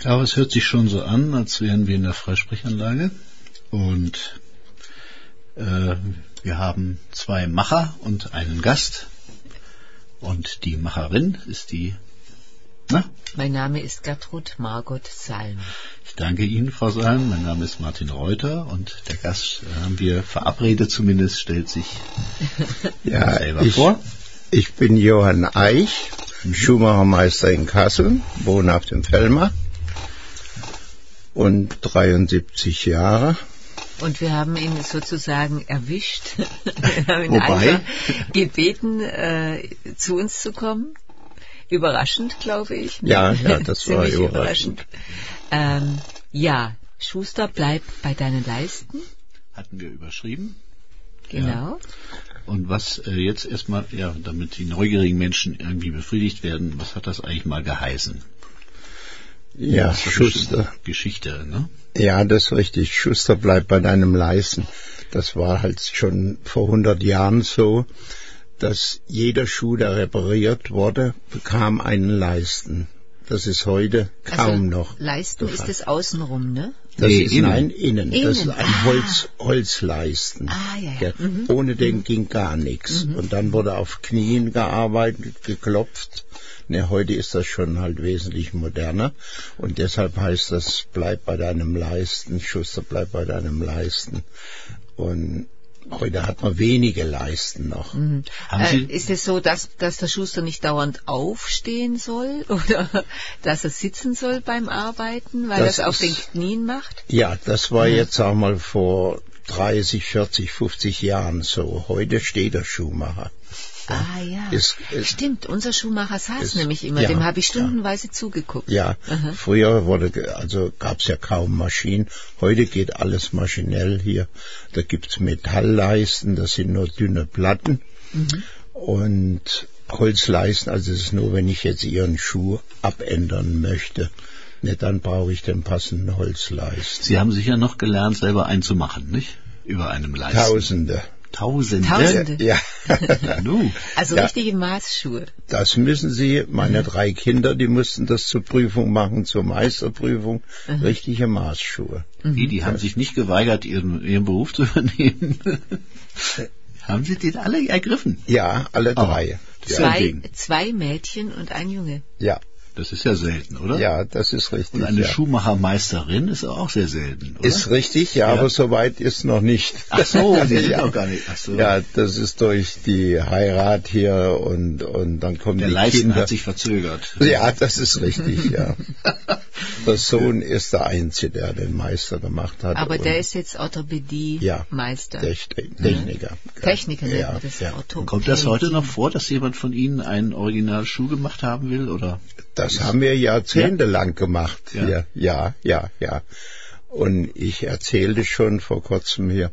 Aber es hört sich schon so an, als wären wir in der Freisprechanlage. Und wir haben 2 Macher und einen Gast. Und die Macherin ist die... Na? Mein Name ist Gertrud Margot Salm. Ich danke Ihnen, Frau Salm. Mein Name ist Martin Reuter und der Gast haben wir verabredet zumindest, stellt sich selber vor. Ich bin Johann Eich, Schuhmachermeister in Kassel, wohne auf dem Fellmar und 73 Jahre. Und wir haben ihn sozusagen erwischt. Wir haben ihn Wobei? einfach gebeten, zu uns zu kommen. Überraschend, glaube ich. Ja, das war überraschend. Schuster, bleib bei deinen Leisten. Hatten wir überschrieben. Genau. Ja. Und was jetzt erstmal, damit die neugierigen Menschen irgendwie befriedigt werden, was hat das eigentlich mal geheißen? Ja, Schuster. Geschichte, ne? Ja, das ist richtig. Schuster, bleib bei deinem Leisten. Das war halt schon vor 100 Jahren so, dass jeder Schuh, der repariert wurde, bekam einen Leisten. Das ist heute kaum noch. Leisten ist das außenrum, ne? Das ist innen. Innen. Das ist ein Holzleisten. Ja. Ohne den ging gar nichts. Und dann wurde auf Knien gearbeitet, geklopft. Heute ist das schon halt wesentlich moderner. Und deshalb heißt das, bleib bei deinem Leisten, Schuster, bleib bei deinem Leisten. Und heute hat man wenige Leisten noch. Ist es so, dass der Schuster nicht dauernd aufstehen soll oder dass er sitzen soll beim Arbeiten, weil er es auf den Knien macht? Ja, das war jetzt auch mal vor 30, 40, 50 Jahren so. Heute steht der Schuhmacher. Stimmt, unser Schuhmacher saß nämlich immer, dem habe ich stundenweise zugeguckt. Ja, früher gab es ja kaum Maschinen, heute geht alles maschinell hier. Da gibt's Metallleisten, das sind nur dünne Platten und Holzleisten, also es ist nur, wenn ich jetzt Ihren Schuh abändern möchte. Dann brauche ich den passenden Holzleisten. Sie haben sicher noch gelernt, selber einzumachen, nicht? Über einem Leisten. Tausende? Ja. Also richtige Maßschuhe. Das müssen Sie, meine 3 Kinder, die mussten das zur Prüfung machen, zur Meisterprüfung, richtige Maßschuhe. Die haben sich nicht geweigert, ihren Beruf zu übernehmen. Haben Sie den alle ergriffen? Ja, alle 3. Zwei Mädchen und ein Junge. Ja. Das ist ja selten, oder? Ja, das ist richtig. Und eine Schuhmachermeisterin ist auch sehr selten, oder? Ist richtig, aber so weit ist noch nicht. Ach so, die sind auch gar nicht. Ach so. Ja, das ist durch die Heirat hier und dann kommen die Leisten Kinder. hat sich verzögert. Ja, das ist richtig, ja. Der Sohn ist der Einzige, der den Meister gemacht hat. Aber der ist jetzt Orthopädie-Meister. Techniker. Techniker, ja. Kommt das heute noch vor, dass jemand von Ihnen einen Originalschuh gemacht haben will, oder? Das haben wir jahrzehntelang gemacht hier. Ja. Und ich erzählte schon vor kurzem hier,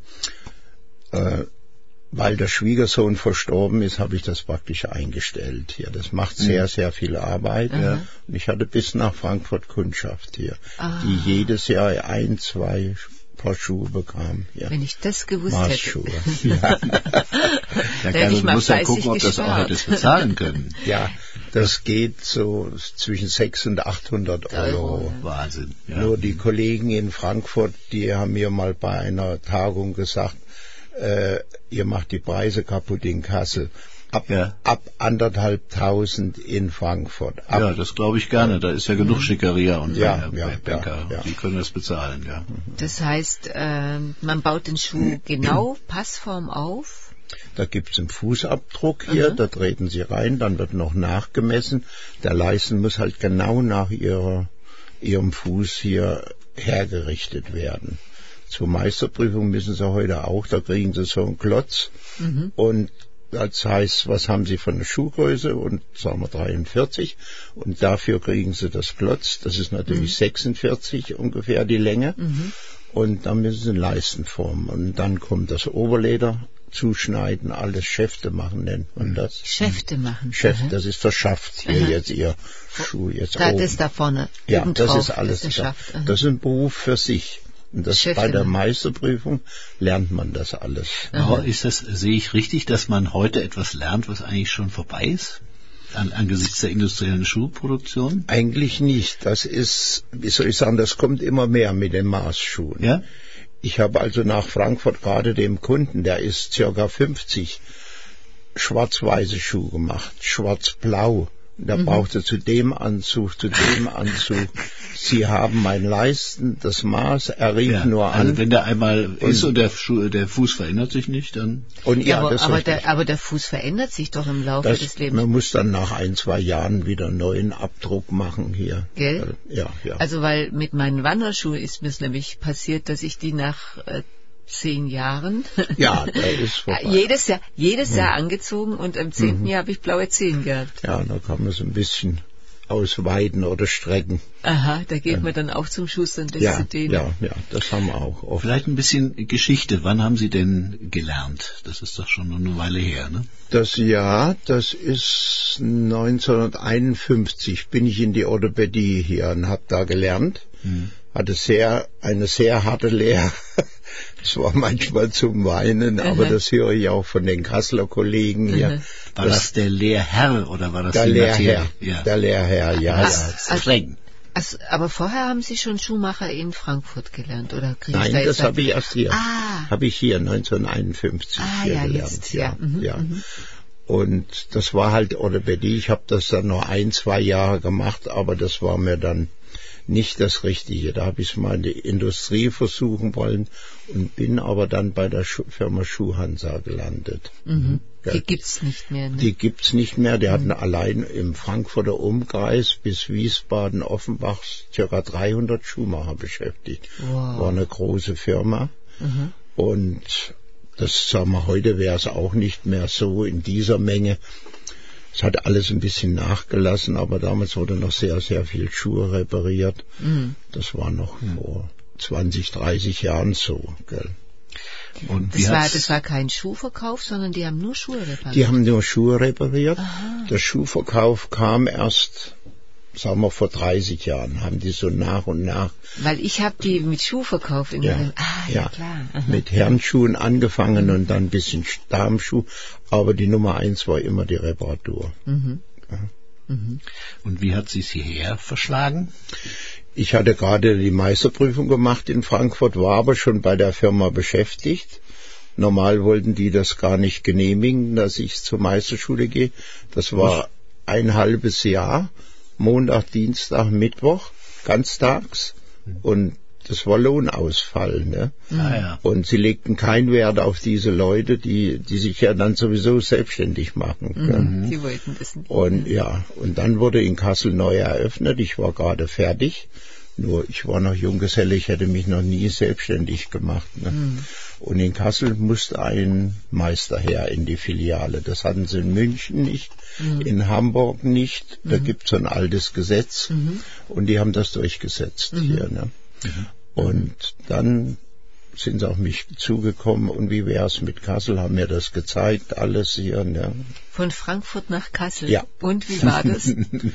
weil der Schwiegersohn verstorben ist, habe ich das praktisch eingestellt hier. Das macht sehr, sehr viel Arbeit. Ja. Und ich hatte bis nach Frankfurt Kundschaft hier, die jedes Jahr 1, 2 Paar Schuhe bekam. Ja. Wenn ich das gewusst Maßschuhe. hätte. Man muss ja gucken, ob das auch hätte bezahlen können. Ja, das geht so zwischen 600 und 800 Euro. Wahnsinn. Ja. Nur die Kollegen in Frankfurt, die haben mir mal bei einer Tagung gesagt, ihr macht die Preise kaputt in Kassel. Ab 1.500 in Frankfurt. Ja, das glaube ich gerne. Da ist ja genug Schickeria und Bäcker. Ja. Die können das bezahlen, ja. Das heißt, man baut den Schuh genau, Passform auf? Da gibt's einen Fußabdruck hier, da treten Sie rein, dann wird noch nachgemessen. Der Leisten muss halt genau nach Ihrem Fuß hier hergerichtet werden. Zur Meisterprüfung müssen Sie heute auch, da kriegen Sie so einen Klotz und das heißt, was haben Sie von der Schuhgröße und sagen wir 43 und dafür kriegen Sie das Klotz, das ist natürlich 46 ungefähr die Länge und dann müssen Sie einen Leisten formen und dann kommt das Oberleder zuschneiden, alles Schäfte machen nennt man das. Schäfte machen? Schäfte, das ist der Schaft hier jetzt Ihr Schuh jetzt oben. Das da vorne. Ja, das ist alles. Das ist der Schaft. Das ist ein Beruf für sich. Und das bei der Meisterprüfung lernt man das alles. Aber sehe ich richtig, dass man heute etwas lernt, was eigentlich schon vorbei ist? angesichts der industriellen Schuhproduktion? Eigentlich nicht. Das ist, wie soll ich sagen, das kommt immer mehr mit den Maßschuhen. Ja? Ich habe also nach Frankfurt gerade dem Kunden, der ist ca. 50, schwarz-weiße Schuhe gemacht, schwarz-blau. Da brauchte zu dem Anzug. Sie haben mein Leisten, das Maß, er rief nur an. Also wenn der einmal ist und der Fuß verändert sich nicht, dann... Und ja, aber der Fuß verändert sich doch im Laufe des Lebens. Man muss dann nach 1-2 Jahren wieder einen neuen Abdruck machen hier. Gell? Ja. Also weil mit meinen Wanderschuhen ist mir es nämlich passiert, dass ich die nach 10 Jahren ja, der ist vorbei. jedes Jahr angezogen und im 10. Jahr habe ich blaue Zehen gehabt. Ja, da kann man so ein bisschen ausweiten oder strecken. Aha, da geht man dann auch zum Schuster und lässt sie dehnen. Ja, das haben wir auch oft. Vielleicht ein bisschen Geschichte. Wann haben Sie denn gelernt? Das ist doch schon eine Weile her, ne? Das ist 1951 bin ich in die Orthopädie hier und habe da gelernt. Hatte eine sehr harte Lehre. Das war manchmal zum Weinen, aber das höre ich auch von den Kasseler Kollegen hier. War das der Lehrherr oder war das der Lehrherr? Ja. Der Lehrherr, ja. Streng. Aber vorher haben Sie schon Schuhmacher in Frankfurt gelernt, oder? Nein, das habe ich erst hier. Habe ich hier 1951 gelernt. Jetzt, ja. Und das war halt Orthopädie. Ich habe das dann noch 1-2 Jahre gemacht, aber das war mir dann nicht das Richtige. Da habe ich mal in die Industrie versuchen wollen und bin aber dann bei der Firma Schuhhansa gelandet. Die gibt's nicht mehr, ne? Die gibt's nicht mehr. Die hatten allein im Frankfurter Umkreis bis Wiesbaden, Offenbach ca. 300 Schuhmacher beschäftigt. Wow. War eine große Firma. Und das, sagen wir, heute wäre es auch nicht mehr so in dieser Menge. Es hat alles ein bisschen nachgelassen, aber damals wurde noch sehr, sehr viel Schuhe repariert. Das war noch vor 20, 30 Jahren so, gell. Und das war kein Schuhverkauf, sondern die haben nur Schuhe repariert? Die haben nur Schuhe repariert. Aha. Der Schuhverkauf kam erst, sagen wir, vor 30 Jahren, haben die so nach und nach. Weil ich habe die mit Schuhverkauf in ja klar. Mit Herrenschuhen angefangen und dann ein bisschen Damenschuh, aber die Nummer 1 war immer die Reparatur. Und wie hat Sie es hierher verschlagen? Ich hatte gerade die Meisterprüfung gemacht in Frankfurt, war aber schon bei der Firma beschäftigt. Normal wollten die das gar nicht genehmigen, dass ich zur Meisterschule gehe. Das war ein halbes Jahr, Montag, Dienstag, Mittwoch, ganztags. Und das war Lohnausfall, ne? Und sie legten keinen Wert auf diese Leute, die sich ja dann sowieso selbstständig machen. Die wollten das nicht. Und und dann wurde in Kassel neu eröffnet. Ich war gerade fertig. Nur ich war noch Junggeselle, ich hätte mich noch nie selbstständig gemacht. Ne? Und in Kassel musste ein Meister her in die Filiale. Das hatten sie in München nicht, in Hamburg nicht. Da gibt es so ein altes Gesetz und die haben das durchgesetzt hier. Ne? Und dann sind sie auf mich zugekommen und wie wäre es mit Kassel, haben mir das gezeigt, alles hier. Ne? Von Frankfurt nach Kassel? Ja. Und wie war das?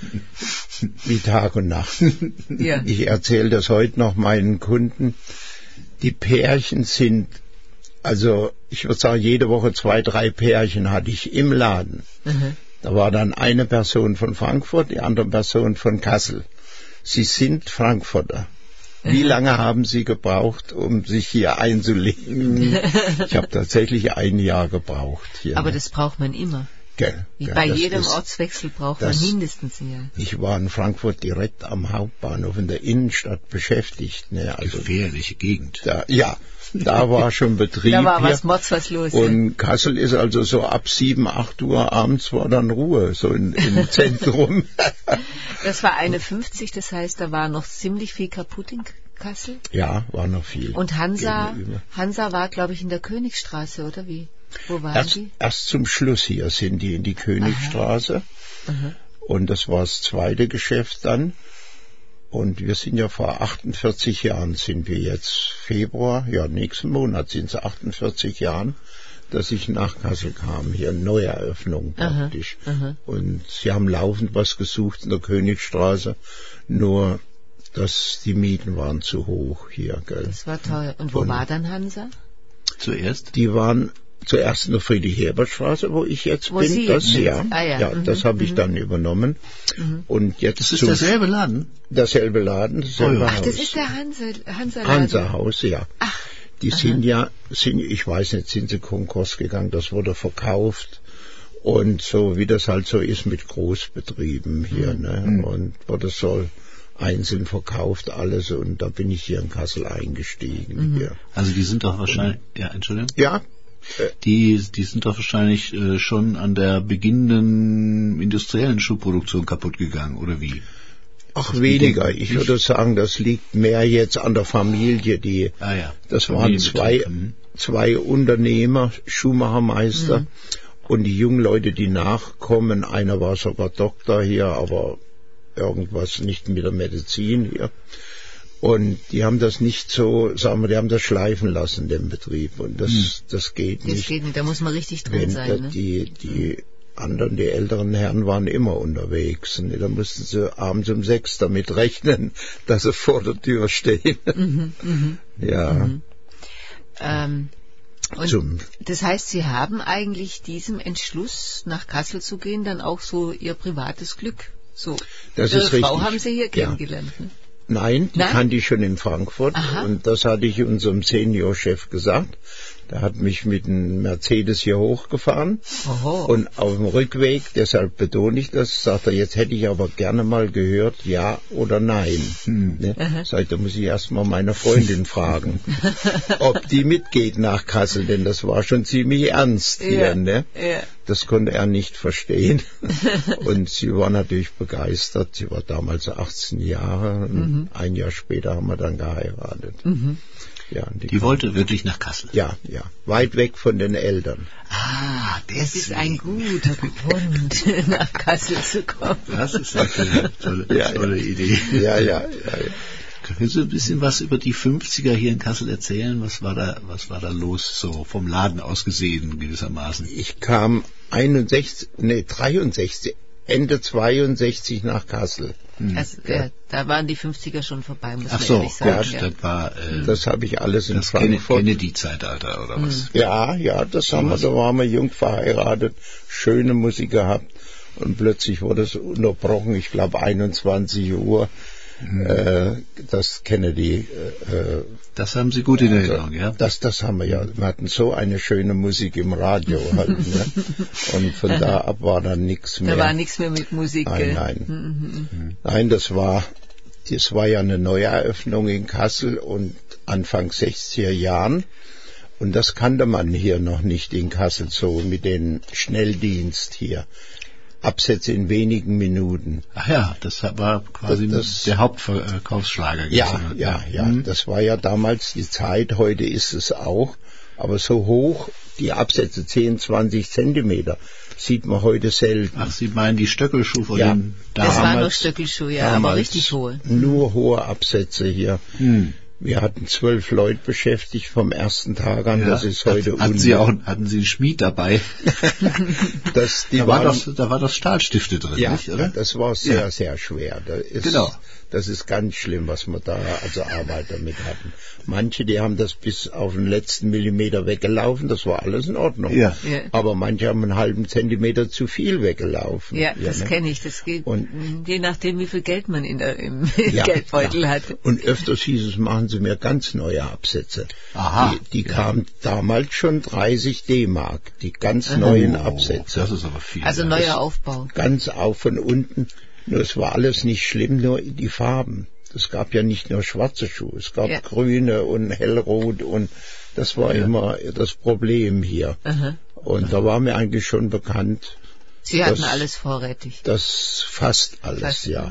Wie Tag und Nacht. Ja. Ich erzähle das heute noch meinen Kunden. Die Pärchen sind, also ich würde sagen, jede Woche 2, 3 Pärchen hatte ich im Laden. Da war dann eine Person von Frankfurt, die andere Person von Kassel. Sie sind Frankfurter. Wie lange haben Sie gebraucht, um sich hier einzulegen? Ich habe tatsächlich 1 Jahr gebraucht hier. Aber das braucht man immer. Gell, bei jedem Ortswechsel braucht man mindestens ein Jahr. Ich war in Frankfurt direkt am Hauptbahnhof in der Innenstadt beschäftigt. Ne? Also gefährliche Gegend. Da war schon Betrieb. Da war was los. Und Kassel ist also so ab 7, 8 Uhr abends war dann Ruhe, so im Zentrum. Das war 51, das heißt, da war noch ziemlich viel kaputt in Kassel? Ja, war noch viel. Und Hansa war, glaube ich, in der Königsstraße, oder wie? Wo waren die? Erst zum Schluss hier sind die in die Königsstraße. Und das war das zweite Geschäft dann. Und wir sind ja vor 48 Jahren, sind wir jetzt Februar, nächsten Monat sind es 48 Jahren, dass ich nach Kassel kam, hier eine Neueröffnung praktisch. Und sie haben laufend was gesucht in der Königsstraße, nur dass die Mieten waren zu hoch hier. Gell? Das war teuer. Und wo war dann Hansa? Zuerst? Die waren zuerst in der Friedrich-Hebert-Straße, wo ich jetzt bin. Sie Das, jetzt ja, sind. das habe ich dann übernommen. Und jetzt Das ist derselbe Laden? Derselbe Laden, dasselbe Haus. Ach, das ist der Hansa-Laden. Hansa-Haus, ja. Ach. Die sind ich weiß nicht, sind sie Konkurs gegangen, das wurde verkauft. Und so wie das halt so ist mit Großbetrieben hier, ne? Und wurde so einzeln verkauft alles, und da bin ich hier in Kassel eingestiegen. Hier. Also die sind doch wahrscheinlich, ja, Entschuldigung? Ja. Die sind doch wahrscheinlich schon an der beginnenden industriellen Schuhproduktion kaputt gegangen, oder wie? Ach, weniger. Ich würde sagen, das liegt mehr jetzt an der Familie, das waren zwei Unternehmer, Schuhmachermeister, und die jungen Leute, die nachkommen, einer war sogar Doktor hier, aber irgendwas nicht mit der Medizin hier. Und die haben das nicht so, sagen wir, die haben das schleifen lassen, den Betrieb. Und das geht nicht. Das geht nicht, da muss man richtig drin sein. Ne? Die anderen, die älteren Herren waren immer unterwegs. Und da mussten sie abends um 6 damit rechnen, dass sie vor der Tür stehen. Ja. Und das heißt, Sie haben eigentlich diesem Entschluss, nach Kassel zu gehen, dann auch so Ihr privates Glück. So. Das Ihre ist richtig. Frau haben Sie hier kennengelernt. Ne? Nein, die kannte ich schon in Frankfurt. Aha. Und das hatte ich unserem Seniorchef gesagt. Der hat mich mit einem Mercedes hier hochgefahren. Oho. Und auf dem Rückweg, deshalb betone ich das, sagt er, jetzt hätte ich aber gerne mal gehört, ja oder nein. Ne? Sag, da muss ich erst mal meine Freundin fragen, ob die mitgeht nach Kassel, denn das war schon ziemlich ernst hier. Ne? Ja. Das konnte er nicht verstehen. Und sie war natürlich begeistert. Sie war damals 18 Jahre. Und ein Jahr später haben wir dann geheiratet. Ja, die wollte wirklich nach Kassel? Ja, weit weg von den Eltern. Ah, das ist ein guter Grund, nach Kassel zu kommen. Das ist eine tolle Idee. Ja. Können Sie ein bisschen was über die 50er hier in Kassel erzählen? Was war da los, so vom Laden aus gesehen gewissermaßen? Ich kam 63, Ende 62 nach Kassel. Also, da waren die 50er schon vorbei, muss man ehrlich sagen. Das habe ich alles in Frankfurt. Kennedy-Zeitalter oder was? Ja, das haben wir, da waren wir jung verheiratet, schöne Musik gehabt, und plötzlich wurde es unterbrochen, ich glaube 21 Uhr. Das Kennedy. Das haben Sie gut in Erinnerung, ja? Das haben wir ja. Wir hatten so eine schöne Musik im Radio halt, ne? Und von da ab war dann nichts mehr. Da war nichts mehr mit Musik. Nein, das war ja eine Neueröffnung in Kassel und Anfang 60er Jahren. Und das kannte man hier noch nicht in Kassel so mit dem Schnelldienst hier. Absätze in wenigen Minuten. Ach ja, das war quasi der Hauptverkaufsschlager. Ja. Das war ja damals die Zeit, heute ist es auch, aber so hoch, die Absätze 10, 20 Zentimeter, sieht man heute selten. Ach, Sie meinen die Stöckelschuh von den damals? Das waren noch Stöckelschuhe, aber richtig hohe. Nur hohe Absätze hier. Wir hatten 12 Leute beschäftigt vom ersten Tag an. Das ist heute hatten Sie einen Schmied dabei? Da war das Stahlstifte drin, nicht, oder? Das war sehr, sehr schwer. Das ist ganz schlimm, was wir da Arbeit damit hatten. Manche, die haben das bis auf den letzten Millimeter weggelaufen, das war alles in Ordnung. Ja. Aber manche haben einen halben Zentimeter zu viel weggelaufen. Ja, das kenne ich. Das geht je nachdem, wie viel Geld man im Geldbeutel hat. Und öfters hieß es, machen Sie mir ganz neue Absätze. Aha. Die kamen damals schon 30 D-Mark, die ganz neuen Absätze. Das ist aber viel. Also neuer Aufbau. Ganz auf von unten. Nur es war alles nicht schlimm, nur die Farben. Es gab ja nicht nur schwarze Schuhe, es gab grüne und hellrot, und das war immer das Problem hier. Und da war mir eigentlich schon bekannt. Sie hatten alles vorrätig. Das fast alles, ja.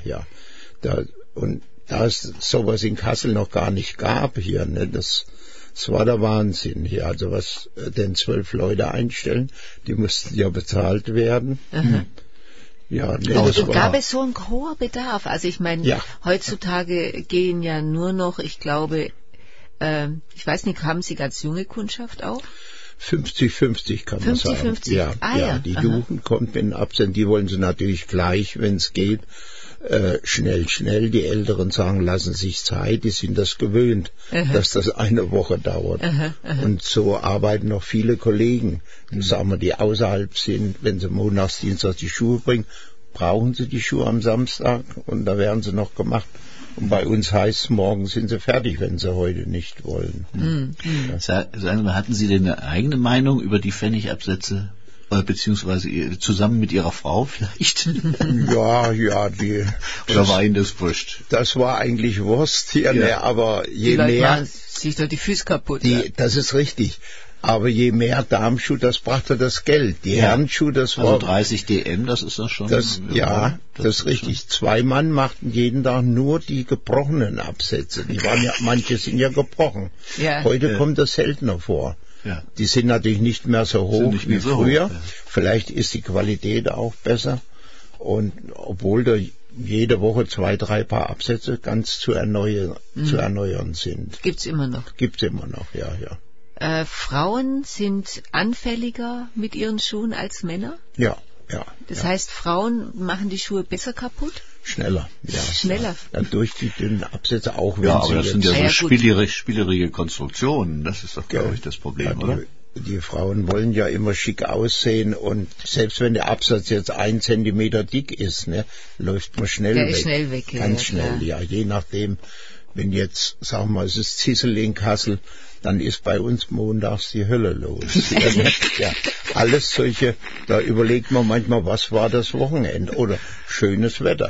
Da es sowas in Kassel noch gar nicht gab hier, ne, das war der Wahnsinn hier. Also was denn 12 Leute einstellen, die mussten ja bezahlt werden. Ja, gab es so einen hohen Bedarf? Also ich meine, heutzutage gehen ja nur noch, ich glaube, ich weiß nicht, haben Sie ganz junge Kundschaft auch? 50-50 kann man sagen. 50-50? Die Jugend kommt mit den Absätzen, die wollen sie natürlich gleich, wenn es geht, schnell. Die Älteren sagen, lassen sich Zeit, die sind das gewöhnt, dass das eine Woche dauert. Und so arbeiten noch viele Kollegen, sagen wir, die außerhalb sind, wenn sie montags, dienstags die Schuhe bringen, brauchen sie die Schuhe am Samstag und da werden sie noch gemacht. Und bei uns heißt es, morgen sind sie fertig, wenn sie heute nicht wollen. Sagen Sie mal, hatten Sie denn eine eigene Meinung über die Pfennigabsätze? Beziehungsweise zusammen mit Ihrer Frau vielleicht? Ja, Oder war Ihnen das wurscht? Das war eigentlich Wurst hier, ne, aber je die mehr... sich doch die Füße kaputt. Das ist richtig. Aber je mehr Damenschuh, das brachte das Geld. Die Herrenschuh, das war... Also 30 DM, das ist das schon... Das ist richtig. 2 Mann machten jeden Tag nur die gebrochenen Absätze. Die waren ja, manche sind ja gebrochen. Ja. Heute kommt das seltener vor. Ja. Die sind natürlich nicht mehr so hoch wie früher. Hoch, ja. Vielleicht ist die Qualität auch besser. Und obwohl da jede Woche 2, 3 Paar Absätze ganz zu erneuern sind. Gibt's immer noch. Gibt's immer noch, ja. Frauen sind anfälliger mit ihren Schuhen als Männer? Ja. Das heißt, Frauen machen die Schuhe besser kaputt? Schneller, ja. Schneller? Ja, durch die dünnen Absätze auch, wenn ja, aber sie das sind ja so gut. spielerige Konstruktionen. Das ist doch, glaube ich, das Problem, oder? Die Frauen wollen ja immer schick aussehen und selbst wenn der Absatz jetzt 1 Zentimeter dick ist, ne, läuft man schnell weg. Der ist schnell weg, Ganz schnell, ja. Je nachdem, wenn jetzt, sagen wir mal, es ist Zissel in Kassel, dann ist bei uns montags die Hölle los. Ja, alles solche, da überlegt man manchmal, was war das Wochenende? Oder schönes Wetter.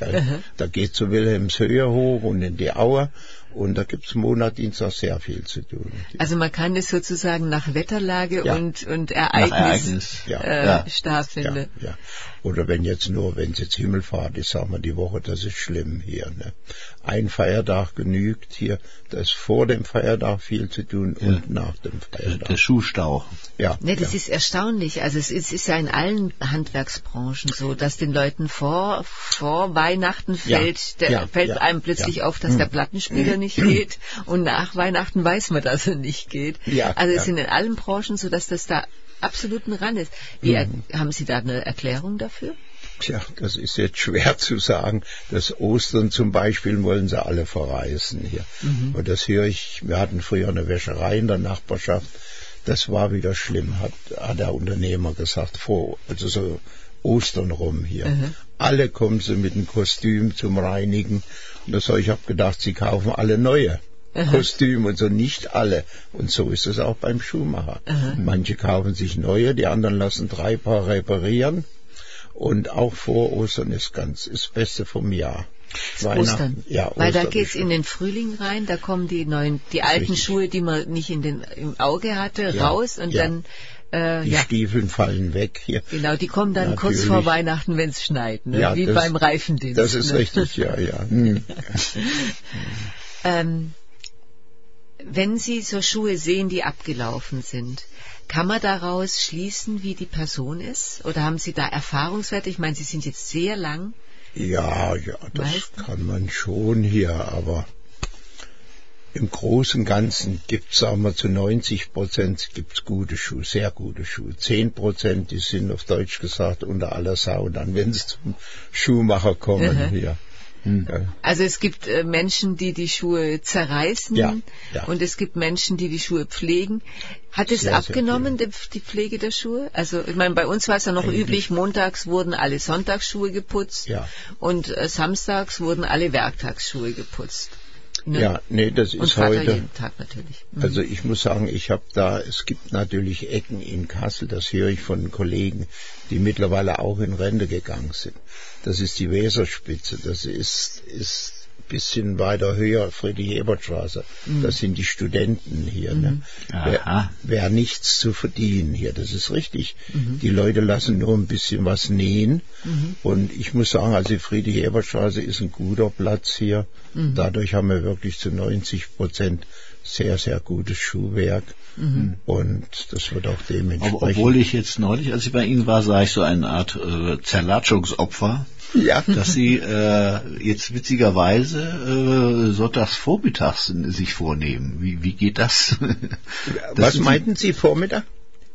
Da geht zu Wilhelmshöhe hoch und in die Aue. Und da gibt's Montag, Dienstag sehr viel zu tun. Also man kann es sozusagen nach Wetterlage und Ereignis stattfinden. Ja. Oder wenn jetzt Himmelfahrt ist, sagen wir die Woche, das ist schlimm hier. Ne? Ein Feiertag genügt hier, da ist vor dem Feiertag viel zu tun und nach dem Feiertag. Der Schuhstau. Ja. Ne, das ist erstaunlich. Also es ist ja in allen Handwerksbranchen so, dass den Leuten vor Weihnachten fällt einem plötzlich auf, dass der Plattenspieler nicht geht und nach Weihnachten weiß man, dass er nicht geht. Also es sind in allen Branchen so, dass das da absolut ein Ran ist. Haben Sie da eine Erklärung dafür? Tja, das ist jetzt schwer zu sagen. Das Ostern zum Beispiel wollen sie alle verreisen hier. Und das höre ich, wir hatten früher eine Wäscherei in der Nachbarschaft, das war wieder schlimm, hat der Unternehmer gesagt, also so Ostern rum hier. Alle kommen sie mit einem Kostüm zum Reinigen. Und ich habe gedacht, sie kaufen alle neue Kostüme und so, nicht alle. Und so ist es auch beim Schuhmacher. Manche kaufen sich neue, die anderen lassen 3 Paar reparieren. Und auch vor Ostern ist das Beste vom Jahr. Ostern. Ja, Ostern. Weil da geht's in den Frühling rein, da kommen die alten Schuhe, die man nicht im Auge hatte, raus und dann die Stiefeln fallen weg hier. Genau, die kommen dann kurz vor Weihnachten, wenn es schneit, ne? Ja, wie beim Reifendienst. Das ist richtig, ja. Wenn Sie so Schuhe sehen, die abgelaufen sind, kann man daraus schließen, wie die Person ist? Oder haben Sie da Erfahrungswerte? Ich meine, Sie sind jetzt sehr lang. Ja, das kann man schon hier, aber im Großen und Ganzen gibt's, sagen wir, zu 90% gibt's gute Schuhe, sehr gute Schuhe. 10%, die sind auf Deutsch gesagt unter aller Sau, dann wenn sie zum Schuhmacher kommen hier. Also es gibt Menschen, die die Schuhe zerreißen und es gibt Menschen, die die Schuhe pflegen. Hat es abgenommen, die Pflege der Schuhe? Also ich meine, bei uns war es ja noch üblich, montags wurden alle Sonntagsschuhe geputzt und samstags wurden alle Werktagsschuhe geputzt. Ne? Ja, nee, das ist heute. Jeden Tag natürlich. Also ich muss sagen, es gibt natürlich Ecken in Kassel, das höre ich von Kollegen, die mittlerweile auch in Rente gegangen sind. Das ist die Weserspitze, das ist ein bisschen weiter höher, Friedrich-Ebert-Straße. Das sind die Studenten hier. Ne? Wer nichts zu verdienen hier, das ist richtig. Die Leute lassen nur ein bisschen was nähen. Und ich muss sagen, also die Friedrich-Ebert-Straße ist ein guter Platz hier. Dadurch haben wir wirklich zu 90% sehr, sehr gutes Schuhwerk. Und das wird auch dementsprechend. Obwohl ich jetzt neulich, als ich bei Ihnen war, sah ich so eine Art Zerlatschungsopfer. Ja. Dass Sie jetzt witzigerweise sonntags vormittags sich vornehmen. Wie geht das? Was meinten Sie Vormittag?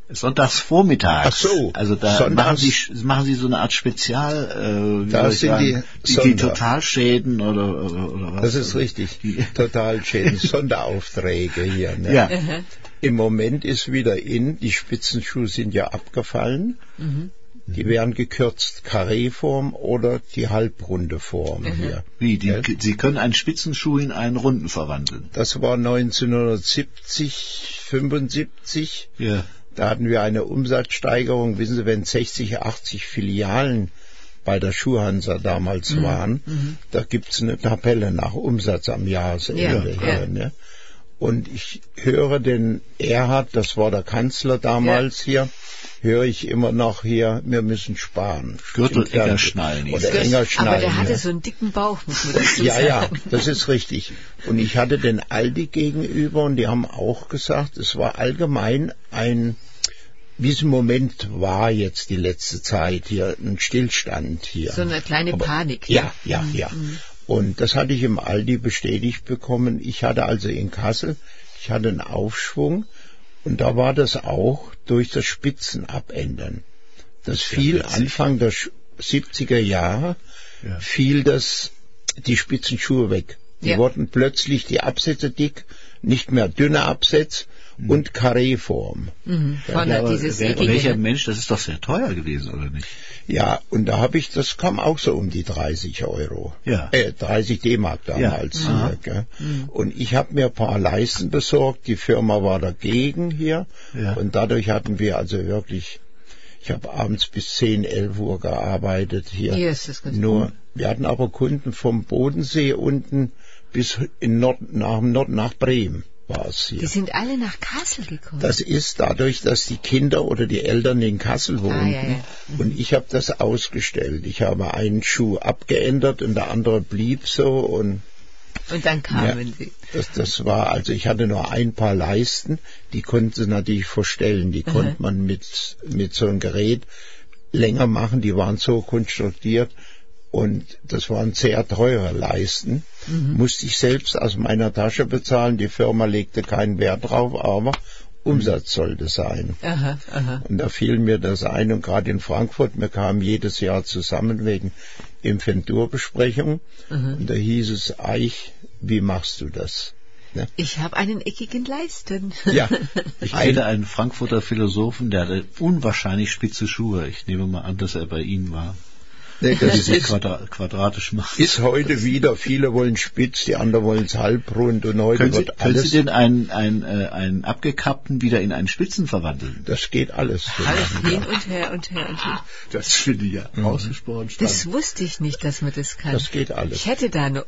Sonntags vormittags. Ach so. Also da machen Sie so eine Art Spezial, da sind die Totalschäden oder was? Das ist richtig. Totalschäden, Sonderaufträge hier. Ne? Ja. Im Moment ist wieder die Spitzenschuhe sind ja abgefallen. Mhm. Die werden gekürzt, Carré-Form oder die halbrunde Form hier. Wie? Sie können einen Spitzenschuh in einen runden verwandeln? Das war 1970, 75. Ja. Da hatten wir eine Umsatzsteigerung. Wissen Sie, wenn 60, 80 Filialen bei der Schuhhansa damals waren, da gibt's eine Tabelle nach Umsatz am Jahresende hier. Ne? Und ich höre den Erhard, das war der Kanzler damals hier, höre ich immer noch hier, wir müssen sparen. Gürtel enger schnallen. Oder enger schnallen. Aber der hatte so einen dicken Bauch, muss man dazu sagen. Ja, das ist richtig. Und ich hatte den Aldi gegenüber und die haben auch gesagt, es war allgemein wie es im Moment war jetzt die letzte Zeit hier, ein Stillstand hier. So eine kleine Panik. Ja. Und das hatte ich im Aldi bestätigt bekommen. Ich hatte also in Kassel, ich hatte einen Aufschwung und da war das auch durch das Spitzenabändern. Das fiel Anfang der 70er Jahre, fiel die Spitzenschuhe weg. Die wurden plötzlich die Absätze dick, nicht mehr dünne Absätze und Carré-Form. Welcher Mensch, das ist doch sehr teuer gewesen, oder nicht? Ja, und das kam auch so um die 30 Euro. Ja. 30 D-Mark damals. Hier, gell? Und ich habe mir ein paar Leisten besorgt, die Firma war dagegen hier. Ja. Und dadurch hatten wir also wirklich, ich habe abends bis 10, 11 Uhr gearbeitet hier. Yes, das ist Wir hatten aber Kunden vom Bodensee unten bis nach Bremen. War es hier. Die sind alle nach Kassel gekommen. Das ist dadurch, dass die Kinder oder die Eltern in Kassel wohnten. Und ich habe das ausgestellt. Ich habe einen Schuh abgeändert und der andere blieb so. Und dann kamen sie. Das war, also ich hatte nur ein paar Leisten, die konnten sie natürlich verstellen. Die konnte man mit so einem Gerät länger machen. Die waren so konstruiert. Und das waren sehr teure Leisten. Musste ich selbst aus meiner Tasche bezahlen. Die Firma legte keinen Wert drauf, aber Umsatz sollte sein. Und da fiel mir das ein. Und gerade in Frankfurt, wir kamen jedes Jahr zusammen wegen Inventurbesprechung. Und da hieß es, Eich, wie machst du das? Ne? Ich habe einen eckigen Leisten. Ja. Ich kenne einen Frankfurter Philosophen, der hatte unwahrscheinlich spitze Schuhe. Ich nehme mal an, dass er bei Ihnen war. Nee, das ist quadratisch machen. Ist heute wieder, viele wollen spitz, die anderen wollen es halbrund und heute wird alles... Können Sie denn einen abgekappten wieder in einen Spitzen verwandeln? Das geht alles. Alles hin und her und her und her. Das finde ich ja ausgesprochen spannend. Das wusste ich nicht, dass man das kann. Das geht alles. Ich hätte da noch...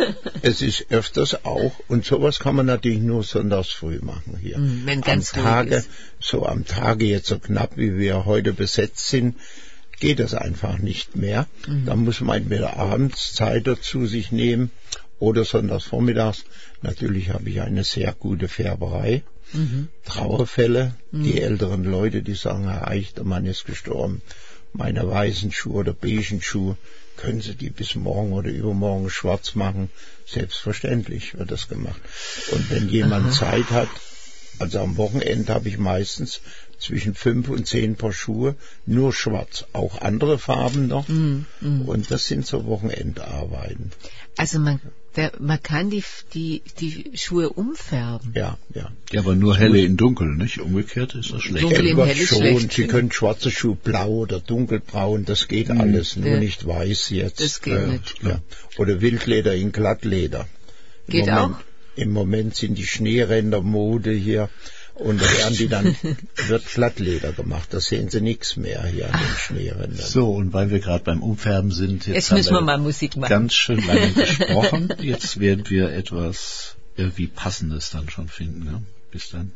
Es ist öfters auch, und sowas kann man natürlich nur sonntags früh machen hier. Wenn ganz ruhig ist. So am Tage jetzt so knapp, wie wir heute besetzt sind, geht das einfach nicht mehr. Da muss man entweder abends Zeit dazu sich nehmen oder sonntags vormittags. Natürlich habe ich eine sehr gute Färberei. Trauerfälle, die älteren Leute, die sagen, Herr Eich, der Mann ist gestorben. Meine weißen Schuhe oder beigen Schuhe, können Sie die bis morgen oder übermorgen schwarz machen? Selbstverständlich wird das gemacht. Und wenn jemand Zeit hat, also am Wochenende habe ich meistens zwischen 5 und 10 Paar Schuhe, nur schwarz, auch andere Farben noch. Und das sind so Wochenendarbeiten. Also man kann die Schuhe umfärben. Ja. Ja, aber nur helle in dunkel, nicht? Umgekehrt ist das schlecht. Dunkel in hell ist schlecht. Sie können schwarze Schuhe blau oder dunkelbraun, das geht alles, nur nicht weiß jetzt. Das geht nicht. Ja. Oder Wildleder in Glattleder. Geht auch? Im Moment sind die Schneeränder Mode hier. Und da wird Glattleder gemacht. Da sehen Sie nichts mehr hier an den Schneerändern. So, und weil wir gerade beim Umfärben sind, jetzt müssen wir mal Musik machen. Ganz schön lange gesprochen. Jetzt werden wir etwas irgendwie Passendes dann schon finden. Ne? Bis dann.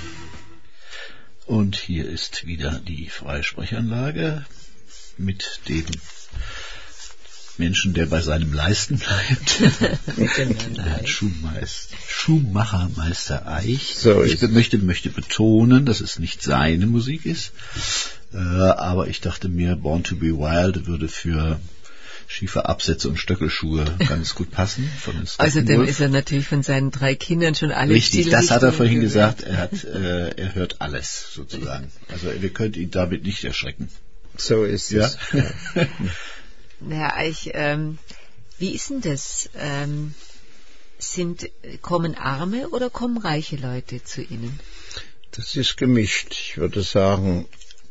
Und hier ist wieder die Freisprechanlage mit dem Menschen, der bei seinem Leisten bleibt. Der Schuhmachermeister Eich. So ich möchte betonen, dass es nicht seine Musik ist, aber ich dachte mir, Born to be Wild würde für Schieferabsätze und Stöckelschuhe ganz gut passen. Außerdem ist er natürlich von seinen 3 Kindern schon alle richtig, das hat er vorhin gesagt. Er hört alles sozusagen. Also wir können ihn damit nicht erschrecken. So ist es. Ja. Naja, wie ist denn das? Kommen arme oder kommen reiche Leute zu Ihnen? Das ist gemischt. Ich würde sagen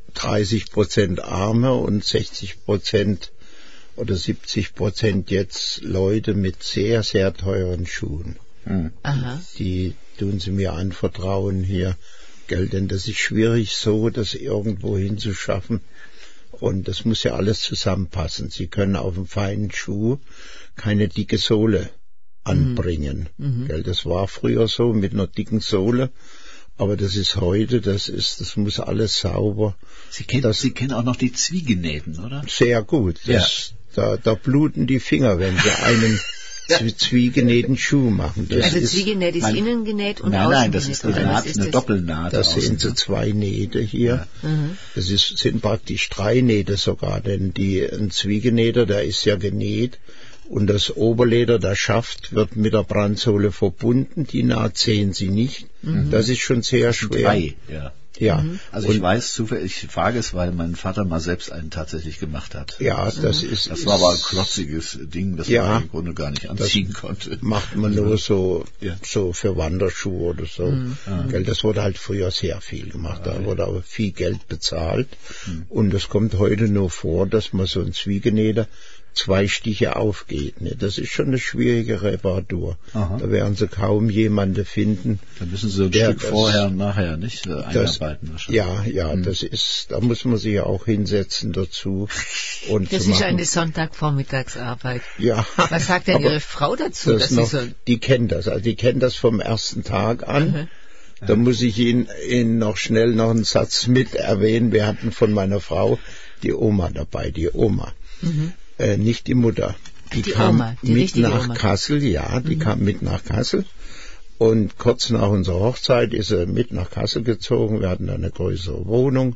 30% Arme und 60% oder 70% jetzt Leute mit sehr, sehr teuren Schuhen. Aha. Die tun sie mir anvertrauen hier. Denn das ist schwierig so, das irgendwo hinzuschaffen. Und das muss ja alles zusammenpassen. Sie können auf einem feinen Schuh keine dicke Sohle anbringen. Das war früher so mit einer dicken Sohle. Aber das ist heute, das muss alles sauber. Sie kennen auch noch die Zwiegenähten, oder? Sehr gut. Da bluten die Finger, wenn sie einen zwiegenähten Schuh machen. Also zwiegenäht ist innen genäht und außen Nein, das ist eine Doppelnaht. Das sind so 2 Nähte hier. Ja. Das sind praktisch 3 Nähte sogar, denn ein Zwiegenähter, der ist ja genäht. Und das Oberleder, der Schaft, wird mit der Brandsohle verbunden. Die Naht sehen Sie nicht. Das ist schon sehr schwer. 3, ja. Ja. Also ich weiß zufällig, ich frage es, weil mein Vater mal selbst einen tatsächlich gemacht hat. Ja, das war aber ein klotziges Ding, das man im Grunde gar nicht anziehen konnte. Macht man nur so für Wanderschuhe oder so. Das wurde halt früher sehr viel gemacht. Da wurde aber viel Geld bezahlt. Und es kommt heute nur vor, dass man so ein Zwiegenäder 2 Stiche aufgeht. Ne? Das ist schon eine schwierige Reparatur. Aha. Da werden Sie kaum jemanden finden. Da müssen Sie ein Stück vorher und nachher nicht einarbeiten wahrscheinlich. Ja, da muss man sich ja auch hinsetzen dazu. Und das ist eine Sonntagvormittagsarbeit. Ja. Was sagt denn Ihre Frau dazu? Die kennt das. Also die kennt das vom ersten Tag an. Da muss ich Ihnen noch schnell noch einen Satz mit erwähnen. Wir hatten von meiner Frau die Oma dabei, die Oma. Nicht die Mutter. Die kam mit nach Kassel, die kam mit nach Kassel. Und kurz nach unserer Hochzeit ist sie mit nach Kassel gezogen. Wir hatten eine größere Wohnung.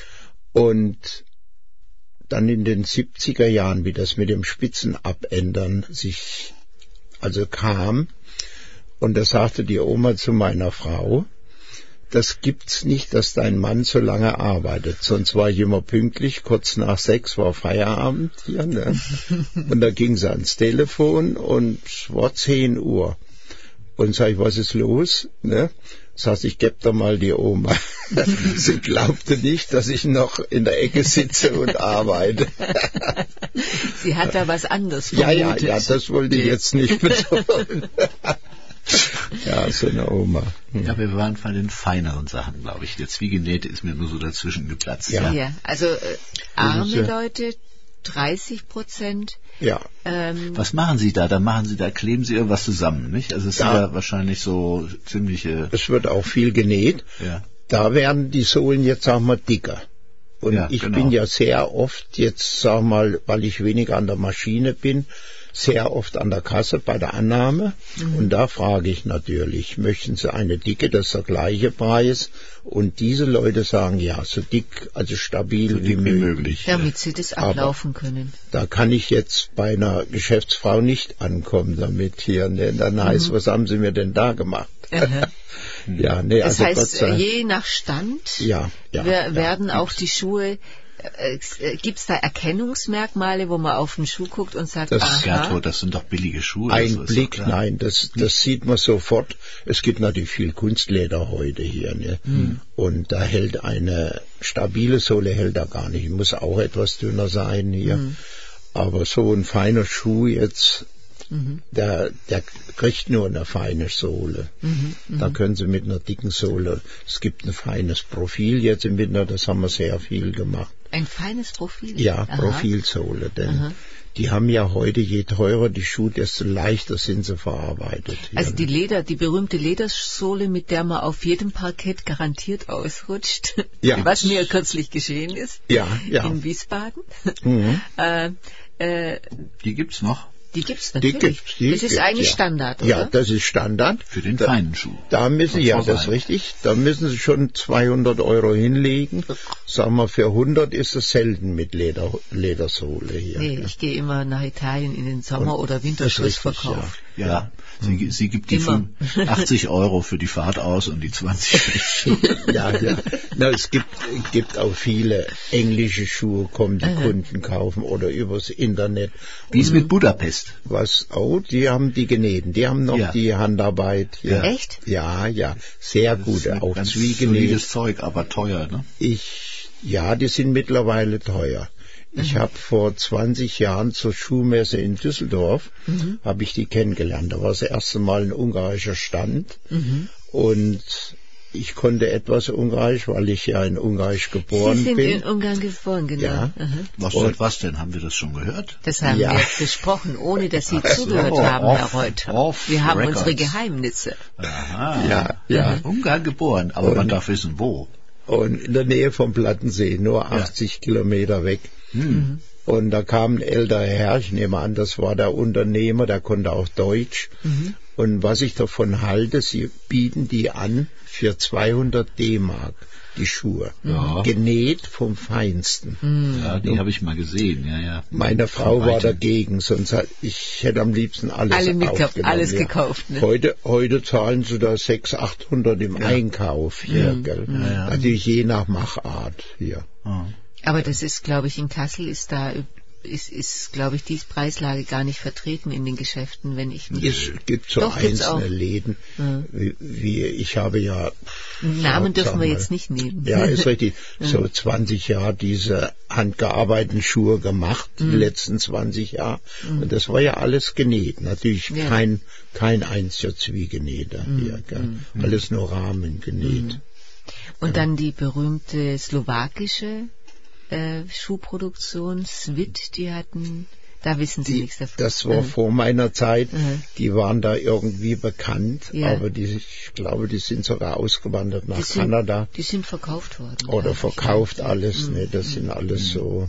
Und dann in den 70er Jahren, wie das mit dem Spitzenabändern kam, und da sagte die Oma zu meiner Frau, das gibt's nicht, dass dein Mann so lange arbeitet. Sonst war ich immer pünktlich, kurz nach 6 war Feierabend hier, ne? Und da ging sie ans Telefon und es war 10 Uhr. Und sag ich, was ist los? Ne? Sagt, ich geb da mal die Oma. Sie glaubte nicht, dass ich noch in der Ecke sitze und arbeite. Sie hat da was anderes vermutet. Ja, das wollte ich jetzt nicht betonen. Ja, so eine Oma. Ja, wir waren von den feineren Sachen, glaube ich. Der Zwiegenähte ist mir nur so dazwischen geplatzt. Ja. Also arme Leute, 30%. Ja. Was machen Sie da? Da kleben Sie irgendwas zusammen, nicht? Also es sind ja wahrscheinlich so ziemliche... Es wird auch viel genäht. Ja. Da werden die Sohlen jetzt, sagen wir, dicker. Und ich bin ja sehr oft jetzt, sagen wir mal, weil ich weniger an der Maschine bin, sehr oft an der Kasse bei der Annahme. Und da frage ich natürlich, möchten Sie eine dicke, das ist der gleiche Preis? Und diese Leute sagen, ja, so dick, also stabil wie möglich. Damit sie das ablaufen können. Da kann ich jetzt bei einer Geschäftsfrau nicht ankommen damit hier. Ne? Dann heißt, was haben Sie mir denn da gemacht? Ja, nee, das also heißt, je nach Stand werden auch die Schuhe... Gibt es da Erkennungsmerkmale, wo man auf den Schuh guckt und sagt, Gertrud, das sind doch billige Schuhe. Ein Blick, nein, das sieht man sofort. Es gibt natürlich viel Kunstleder heute hier, ne? Und da hält eine stabile Sohle hält da gar nicht. Muss auch etwas dünner sein hier. Aber so ein feiner Schuh jetzt, der kriegt nur eine feine Sohle. Da können Sie mit einer dicken Sohle, es gibt ein feines Profil jetzt im Winter, das haben wir sehr viel gemacht. Ein feines Profil? Ja, Profilsohle, denn die haben ja heute, je teurer die Schuhe, desto leichter sind sie verarbeitet. Also die berühmte Ledersohle, mit der man auf jedem Parkett garantiert ausrutscht, was mir kürzlich geschehen ist, in Wiesbaden. Die gibt's noch? Die gibt's natürlich. Das ist eigentlich Standard, oder? Ja, das ist Standard. Für den feinen Schuh. Da müssen, ja, das ist richtig. Da müssen Sie schon 200 € hinlegen. Sagen wir, für 100 ist es selten mit Ledersohle hier. Nee, ich gehe immer nach Italien in den Sommer- oder Winterschlussverkauf. Ja. Sie gibt die 80 € für die Fahrt aus und die 20 für die Schuhe. Ja. Na, es gibt auch viele englische Schuhe, die Kunden kaufen oder übers Internet. Wie ist mit Budapest? Die haben die genäht. Die haben noch die Handarbeit. Ja. Echt? Ja, sehr gute, auch zwiegenäht. Solides Zeug, aber teuer, ne? Die sind mittlerweile teuer. Ich habe vor 20 Jahren zur Schuhmesse in Düsseldorf, habe ich die kennengelernt. Da war das erste Mal ein ungarischer Stand und ich konnte etwas Ungarisch, weil ich ja in Ungarisch geboren bin. Sie sind in Ungarn geboren, genau. Ja. Was denn? Haben wir das schon gehört? Das haben wir besprochen, ohne dass Sie zugehört haben, Herr Reuter. Wir haben unsere Geheimnisse. Aha. Ja. In Ungarn geboren, aber man darf wissen, wo. Und in der Nähe vom Plattensee, nur 80 Kilometer weg. Und da kam ein älterer Herr, ich nehme an, das war der Unternehmer, der konnte auch Deutsch. Und was ich davon halte, sie bieten die an für 200 D-Mark, die Schuhe. Genäht vom Feinsten. Ja, die habe ich mal gesehen, ja. Meine Frau war dagegen, sonst ich hätte am liebsten alles gekauft. Ne? Heute zahlen sie da 600-800 im Einkauf hier, gell? Natürlich je nach Machart hier. Aber das ist, glaube ich, in Kassel ist glaube ich, diese Preislage gar nicht vertreten in den Geschäften, wenn ich mich... Es gibt so einzelne Läden, wie ich habe ja... Namen dürfen wir jetzt nicht nehmen. Ja, ist richtig. So 20 Jahre diese handgearbeiteten Schuhe gemacht, die letzten 20 Jahre. Und das war ja alles genäht. Natürlich kein einziger Zwiegenähter hier, gell? Alles nur Rahmen genäht. Und dann die berühmte slowakische Schuhproduktion, Svit, da wissen Sie nichts davon. Das war vor meiner Zeit, die waren da irgendwie bekannt, aber ich glaube, die sind sogar ausgewandert nach Kanada. Die sind verkauft worden. Oder verkauft alles, ne? Das sind alles so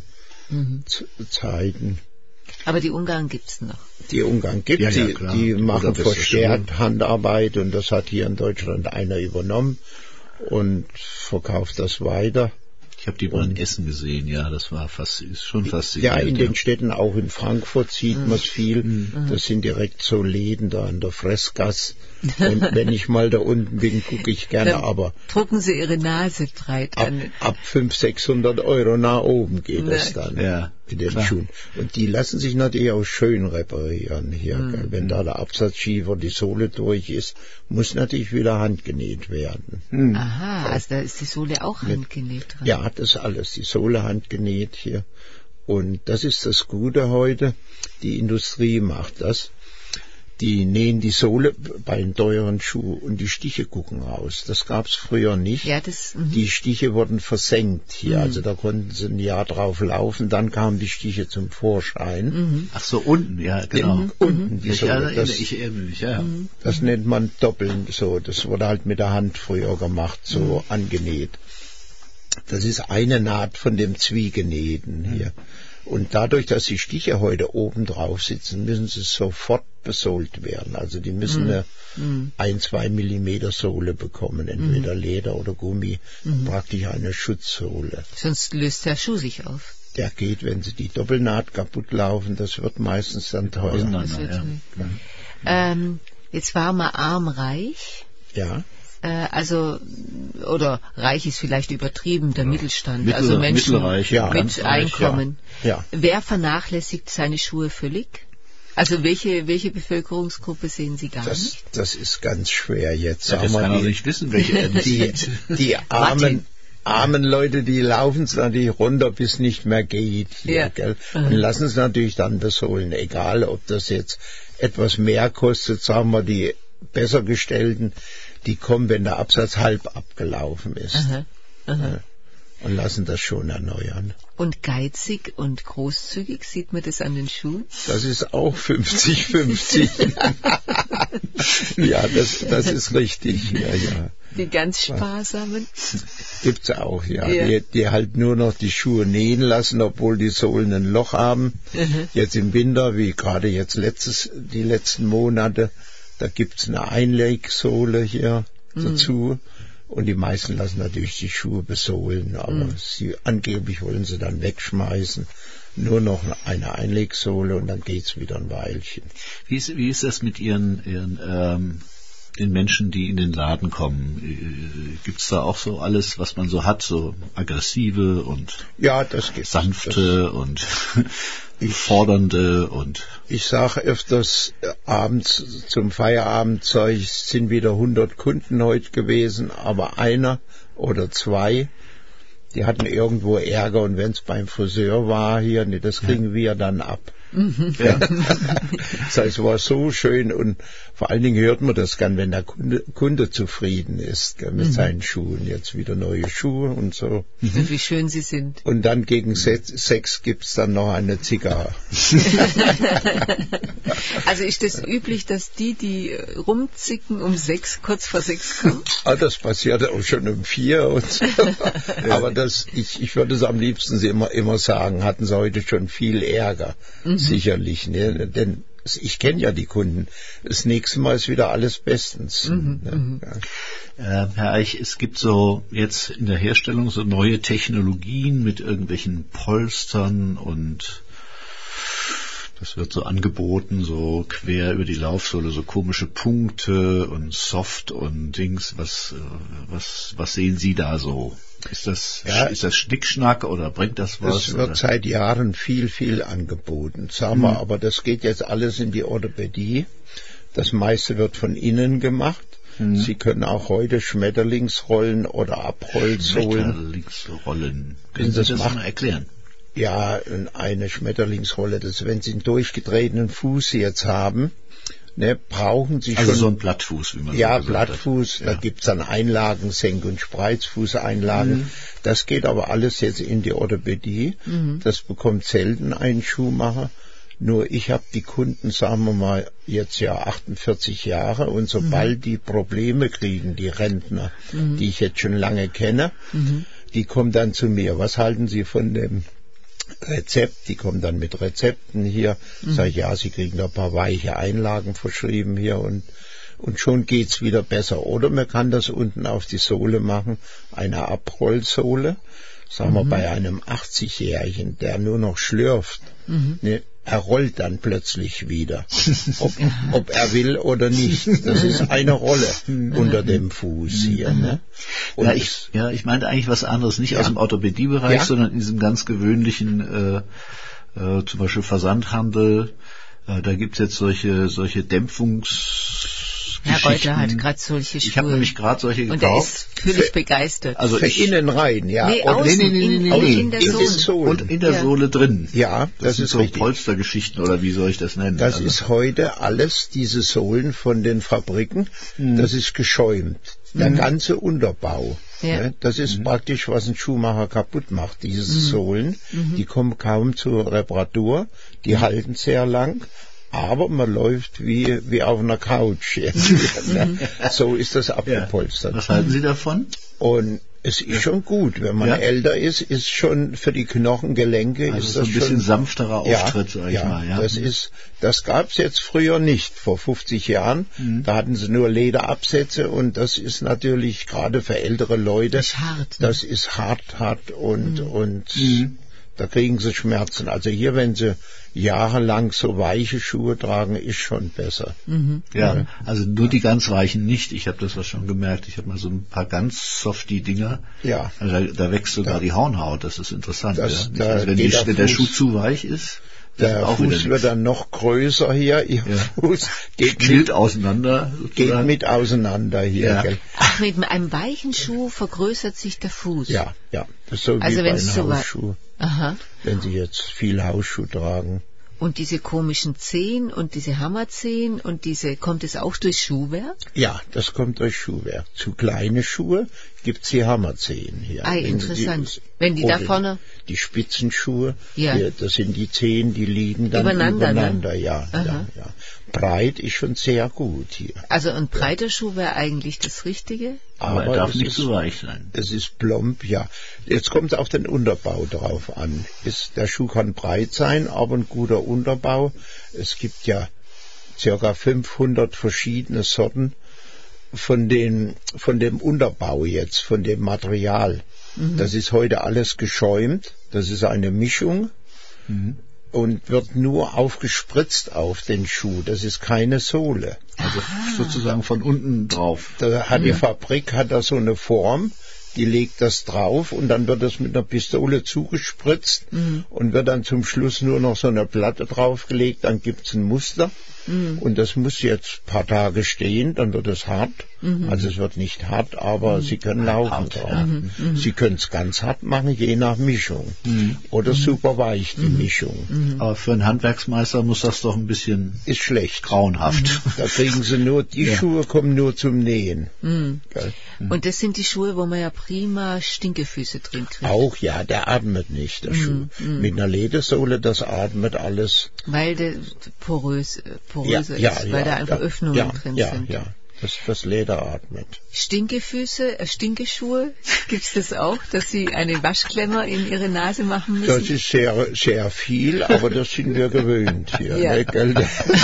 Zeiten. Aber die Ungarn gibt's noch. Die Ungarn gibt's, die machen verstärkt Handarbeit und das hat hier in Deutschland einer übernommen und verkauft das weiter. Ich habe die mal in Essen gesehen, das war ist schon faszinierend. Ja, in den Städten, auch in Frankfurt sieht man es viel. Das sind direkt so Läden da an der Fressgasse. Und wenn ich mal da unten bin, gucke ich gerne, aber... Drucken Sie Ihre Nase breit an. Ab 500-600 € nach oben geht das dann in den Schuhen. Und die lassen sich natürlich auch schön reparieren hier. Wenn da der Absatzschiefer, die Sohle durch ist, muss natürlich wieder handgenäht werden. Aha, also da ist die Sohle auch handgenäht dran. Ja, das ist alles, die Sohle handgenäht hier. Und das ist das Gute heute, die Industrie macht das. Die nähen die Sohle bei einem teuren Schuh und die Stiche gucken raus. Das gab's früher nicht. Ja, die Stiche wurden versenkt hier, also da konnten sie ein Jahr drauf laufen, dann kamen die Stiche zum Vorschein. Ach so, unten, ja, genau. Unten die Sohle. Ich erinnere mich, ja. Das nennt man Doppeln, so. Das wurde halt mit der Hand früher gemacht, so angenäht. Das ist eine Naht von dem Zwiegenähten hier. Und dadurch, dass die Stiche heute oben drauf sitzen, müssen sie sofort besohlt werden. Also die müssen eine 1-2 Millimeter Sohle bekommen, entweder Leder oder Gummi, praktisch eine Schutzsohle. Sonst löst der Schuh sich auf. Der geht, wenn sie die Doppelnaht kaputt laufen, das wird meistens dann teuer. Jetzt war mal arm-reich. Ja. Oder reich ist vielleicht übertrieben, der Mittelstand, also Menschen mit Einkommen. Ja. Wer vernachlässigt seine Schuhe völlig? Also welche Bevölkerungsgruppe sehen Sie gar nicht? Das ist ganz schwer jetzt. Ja, das kann man nicht wissen, welche die armen Leute, die laufen es natürlich runter, bis nicht mehr geht hier, gell? Und lassen es natürlich dann besohlen, egal ob das jetzt etwas mehr kostet, sagen wir die besser gestellten, die kommen, wenn der Absatz halb abgelaufen ist. Und lassen das schon erneuern. Und geizig und großzügig, sieht man das an den Schuhen? Das ist auch 50-50. Ja, das ist richtig. Ja. Die ganz sparsamen? Gibt's auch, ja. Die halt nur noch die Schuhe nähen lassen, obwohl die Sohlen ein Loch haben. Jetzt im Winter, wie gerade jetzt die letzten Monate, da gibt's eine Einlegsohle hier dazu. Und die meisten lassen natürlich die Schuhe besohlen, aber angeblich wollen sie dann wegschmeißen. Nur noch eine Einlegsohle und dann geht's wieder ein Weilchen. Wie ist das mit den Menschen, die in den Laden kommen? Gibt's da auch so alles, was man so hat, so aggressive und das gibt's, sanfte und fordernde und... Ich sage öfters abends zum Feierabend, sind wieder 100 Kunden heute gewesen, aber einer oder zwei, die hatten irgendwo Ärger und wenn es beim Friseur war hier, das kriegen wir dann ab. Ja. Das heißt, es war so schön und vor allen Dingen hört man das gern, wenn der Kunde zufrieden ist mit seinen Schuhen. Jetzt wieder neue Schuhe und so. Und wie schön sie sind. Und dann gegen 6 gibt's dann noch eine Zigarre. Also ist das üblich, dass die rumzicken um 6, kurz vor 6 kommen? Das passiert auch schon um 4 und so. Aber ich würde es am liebsten immer sagen, hatten sie heute schon viel Ärger. Sicherlich, ne? Denn ich kenne ja die Kunden. Das nächste Mal ist wieder alles bestens. Herr Eich, es gibt so jetzt in der Herstellung so neue Technologien mit irgendwelchen Polstern und das wird so angeboten, so quer über die Laufsohle, so komische Punkte und Soft und Dings. Was sehen Sie da so? Ist das Schnickschnack oder bringt das was? Es wird seit Jahren viel angeboten. Sagen wir, aber das geht jetzt alles in die Orthopädie. Das meiste wird von innen gemacht. Sie können auch heute Schmetterlingsrollen oder Abrollsohlen. Schmetterlingsrollen. Können Sie das mal erklären? Ja, eine Schmetterlingsrolle, wenn Sie einen durchgedrehten Fuß jetzt haben, brauchen Sie schon... Also so ein Plattfuß, wie man so sagt. Plattfuß, da gibt's dann Einlagen, Senk- und Spreizfußeinlagen. Das geht aber alles jetzt in die Orthopädie. Das bekommt selten ein Schuhmacher. Nur ich habe die Kunden, sagen wir mal, jetzt 48 Jahre und sobald die Probleme kriegen, die Rentner, die ich jetzt schon lange kenne, die kommen dann zu mir. Was halten Sie von dem Rezept? Die kommen dann mit Rezepten hier. Sag ich, Sie kriegen da ein paar weiche Einlagen verschrieben hier und schon geht's wieder besser. Oder man kann das unten auf die Sohle machen, eine Abrollsohle. Sagen wir, bei einem 80-Jährigen, der nur noch schlürft, er rollt dann plötzlich wieder, ob er will oder nicht. Das ist eine Rolle unter dem Fuß hier. Ne? Und ich meinte eigentlich was anderes, nicht aus dem Orthopädiebereich, sondern in diesem ganz gewöhnlichen, zum Beispiel Versandhandel. Da gibt's jetzt solche Herr Reutler hat gerade solche Schuhe. Ich habe nämlich gerade solche gekauft. Und er ist völlig begeistert. Also für innen rein, ja. Nee, in der Sohle. Und in der Sohle drin. Ja, das ist so richtig. Polstergeschichten oder wie soll ich das nennen? Das ist heute alles, diese Sohlen von den Fabriken, das ist geschäumt. Der ganze Unterbau. Ja. Das ist praktisch, was ein Schuhmacher kaputt macht. Diese Sohlen, die kommen kaum zur Reparatur, die halten sehr lang. Aber man läuft wie auf einer Couch. So ist das abgepolstert. Was halten Sie davon? Und es ist schon gut. Wenn man älter ist schon für die Knochengelenke also ist so das ein bisschen schon sanfterer Auftritt, sag ich mal. Ja. Das gab's jetzt früher nicht. Vor 50 Jahren, da hatten sie nur Lederabsätze und das ist natürlich gerade für ältere Leute. Das ist hart. Das ist hart und da kriegen sie Schmerzen. Also hier, wenn sie jahrelang so weiche Schuhe tragen, ist schon besser. Ja, also nur die ganz weichen nicht. Ich habe das schon gemerkt. Ich habe mal so ein paar ganz softy Dinger. Ja. Also da wächst sogar die Hornhaut. Das ist interessant. Also wenn der Schuh zu weich ist, der Fuß wird dann noch größer hier. Ihr Fuß geht auseinander. Geht mit auseinander hier. Ja. Gell? Ach, mit einem weichen Schuh vergrößert sich der Fuß. Ja. Das ist so also wie bei einem so Hausschuh. Aha. Wenn Sie jetzt viel Hausschuh tragen. Und diese komischen Zehen und diese Hammerzehen und kommt es auch durch Schuhwerk? Ja, das kommt durch Schuhwerk. Zu kleine Schuhe gibt's die Hammerzehen hier. Interessant. Wenn die da vorne... Die Spitzenschuhe, das sind die Zehen, die liegen dann übereinander. Ne? Ja. breit ist schon sehr gut hier. Also ein breiter Schuh wäre eigentlich das Richtige? Aber er darf nicht zu weich sein. Es ist plump, ja. Jetzt kommt es auf den Unterbau drauf an. Der Schuh kann breit sein, aber ein guter Unterbau. Es gibt ja ca. 500 verschiedene Sorten von dem Unterbau jetzt, von dem Material. Das ist heute alles geschäumt. Das ist eine Mischung und wird nur aufgespritzt auf den Schuh. Das ist keine Sohle. Also sozusagen von unten drauf. Da hat die Fabrik da so eine Form, die legt das drauf und dann wird das mit einer Pistole zugespritzt und wird dann zum Schluss nur noch so eine Platte draufgelegt, dann gibt's ein Muster. Und das muss jetzt ein paar Tage stehen, dann wird es hart. Also es wird nicht hart, aber Sie können laufen drauf. Sie können es ganz hart machen, je nach Mischung. Oder super weich, die Mischung. Aber für einen Handwerksmeister muss das doch ein bisschen ist schlecht. Grauenhaft. Da kriegen Sie nur, die Schuhe kommen nur zum Nähen. Und das sind die Schuhe, wo man ja prima Stinkefüße drin kriegt. Auch, ja, der atmet nicht, der Schuh. Mit einer Ledersohle, das atmet alles. Weil der poröser ist, weil da einfach Öffnungen drin sind. Ja, das Leder atmet. Stinkefüße, Stinkeschuhe, gibt's das auch, dass Sie eine Waschklemmer in Ihre Nase machen müssen? Das ist sehr, sehr viel, aber das sind wir gewöhnt hier. Ne, gell?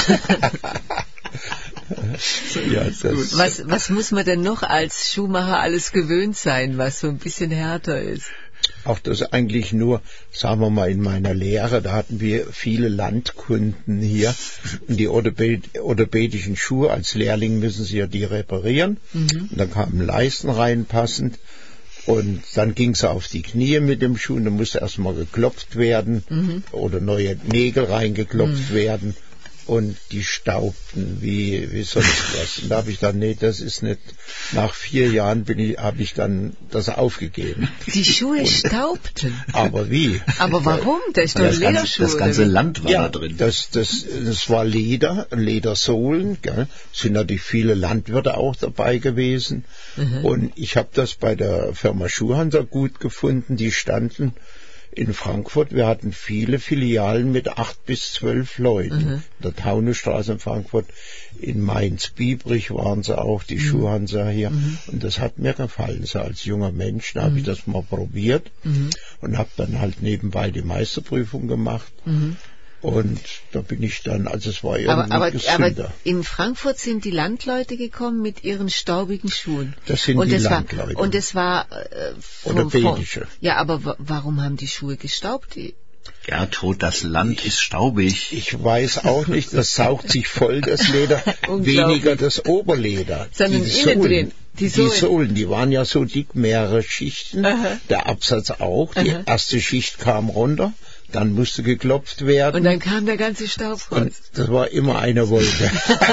Was muss man denn noch als Schuhmacher alles gewöhnt sein, was so ein bisschen härter ist? Auch das eigentlich nur, sagen wir mal, in meiner Lehre, da hatten wir viele Landkunden hier. Und die orthopädischen Schuhe, als Lehrling müssen sie ja die reparieren. Und dann kamen Leisten reinpassend. Und dann ging es auf die Knie mit dem Schuh. Und dann musste erstmal geklopft werden oder neue Nägel reingeklopft werden. Und die staubten wie sonst was. Und da habe ich dann, nee, das ist nicht. Nach 4 Jahren habe ich dann das aufgegeben. Die Schuhe staubten? Aber wie? Aber warum? Da ist doch Lederschuhe. Das ganze Land war da drin. Das war Ledersohlen. Gell? Es sind natürlich viele Landwirte auch dabei gewesen. Und ich habe das bei der Firma Schuhhansa gut gefunden. Die standen in Frankfurt. Wir hatten viele Filialen mit 8 bis 12 Leuten. Der Taunusstraße in Frankfurt, in Mainz-Biebrich waren sie auch, die Schuhhansa hier. Und das hat mir gefallen. So als junger Mensch, da habe ich das mal probiert und habe dann halt nebenbei die Meisterprüfung gemacht. Und da bin ich dann, also es war irgendwie gesünder. Aber in Frankfurt sind die Landleute gekommen mit ihren staubigen Schuhen. Das sind die Landleute. Und es war orthopädische. Ja, aber warum haben die Schuhe gestaubt? Gertrud, das Land ist staubig. Ich weiß auch nicht, das saugt sich voll, das Leder, weniger das Oberleder. Sondern innen drin. Die Sohlen, die waren ja so dick, mehrere Schichten. Der Absatz auch. Die erste Schicht kam runter. Dann musste geklopft werden. Und dann kam der ganze Staub raus. Und das war immer eine Wolke.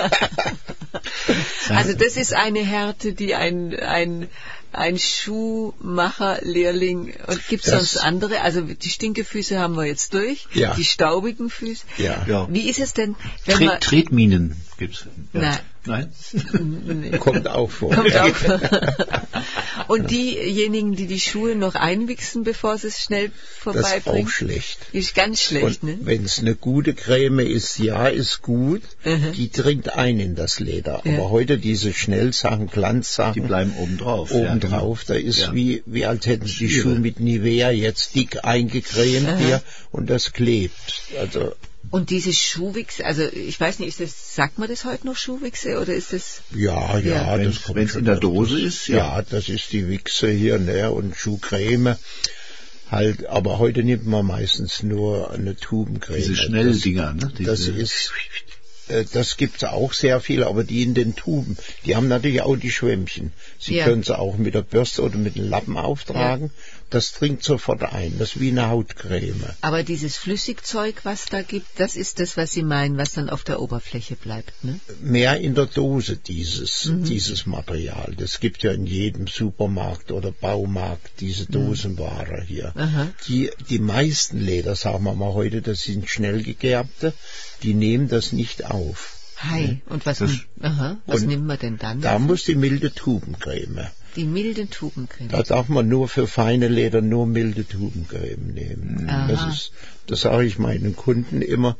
Also das ist eine Härte, die ein Schuhmacher-Lehrling, und gibt es sonst andere? Also die Stinkefüße haben wir jetzt durch, die staubigen Füße. Ja. Wie ist es denn, wenn man... Tretminen gibt's. Ja. Nein. Kommt auch vor. Und diejenigen, die Schuhe noch einwichsen, bevor sie es schnell vorbeibringen? Das ist auch schlecht. Ist ganz schlecht, ne? Wenn es eine gute Creme ist, ist gut. Die dringt ein in das Leder. Aber heute diese Schnellsachen, Glanzsachen, die bleiben obendrauf. Da ist wie als hätten sie die Schuhe mit Nivea jetzt dick eingecremt hier und das klebt. Also und diese Schuhwichse, also ich weiß nicht, sagt man das heute noch Schuhwichse oder ist das? Ja, das kommt. Wenn es in der Dose ist, ja, das ist die Wichse hier, ne, und Schuhcreme. Halt, aber heute nimmt man meistens nur eine Tubencreme. Diese Schnelldinger, ne? Das gibt's auch sehr viel, aber die in den Tuben, die haben natürlich auch die Schwämmchen. Sie können sie auch mit der Bürste oder mit dem Lappen auftragen. Das dringt sofort ein. Das ist wie eine Hautcreme. Aber dieses Flüssigzeug, was da gibt, das ist das, was Sie meinen, was dann auf der Oberfläche bleibt, ne? Mehr in der Dose dieses Material. Das gibt ja in jedem Supermarkt oder Baumarkt diese Dosenware hier. Die meisten Leder, sagen wir mal heute, das sind schnell gegerbte, die nehmen das nicht auf. Und was nimmt man denn dann? Da muss die milde Tubencreme. Die milde Tubencreme. Da darf man nur für feine Leder nur milde Tubencreme nehmen. Das sage ich meinen Kunden immer.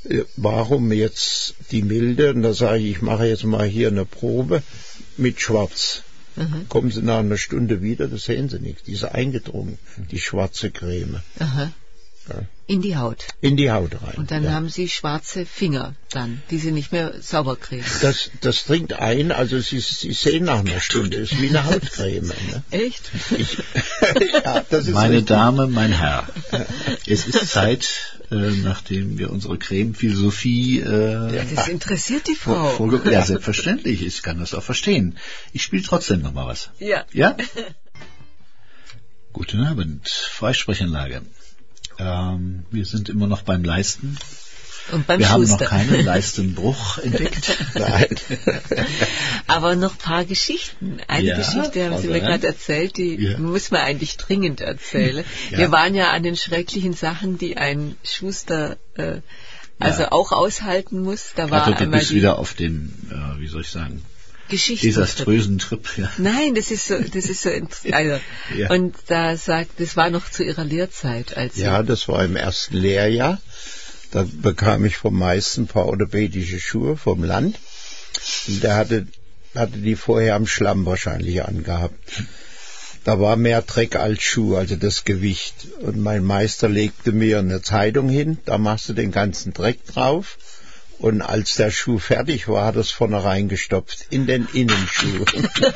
warum jetzt die milde? Und da sage ich mache jetzt mal hier eine Probe mit Schwarz. Kommen Sie nach einer Stunde wieder, das sehen Sie nicht. Die ist eingedrungen, die schwarze Creme. Aha. Ja. In die Haut? In die Haut rein. Und dann haben Sie schwarze Finger dann, die Sie nicht mehr sauber kriegen. Das dringt ein, also Sie sehen nach einer Stunde, ist wie eine Hautcreme. Ne? Echt? Das ist meine richtig. Dame, mein Herr, es ist Zeit, nachdem wir unsere Creme-Philosophie... das interessiert die Frau. Ja, selbstverständlich, ich kann das auch verstehen. Ich spiele trotzdem noch mal was. Ja. Ja? Guten Abend, Freisprechanlage. Wir sind immer noch beim Leisten. Und beim wir Schuster. Haben noch keinen Leistenbruch entdeckt. Nein. Aber noch ein paar Geschichten. Eine Geschichte haben Sie mir gerade erzählt, die muss man eigentlich dringend erzählen. Ja. Wir waren ja an den schrecklichen Sachen, die ein Schuster auch aushalten muss. Da war du bist wieder auf dem, wie soll ich sagen, desaströsen Trip. Ja. Nein, das ist so also, und das war noch zu Ihrer Lehrzeit. Das war im ersten Lehrjahr. Da bekam ich vom Meister ein paar orthopädische Schuhe vom Land. Und der hatte die vorher am Schlamm wahrscheinlich angehabt. Da war mehr Dreck als Schuh, also das Gewicht. Und mein Meister legte mir eine Zeitung hin, da machst du den ganzen Dreck drauf. Und als der Schuh fertig war, hat er es vorne reingestopft, in den Innenschuh.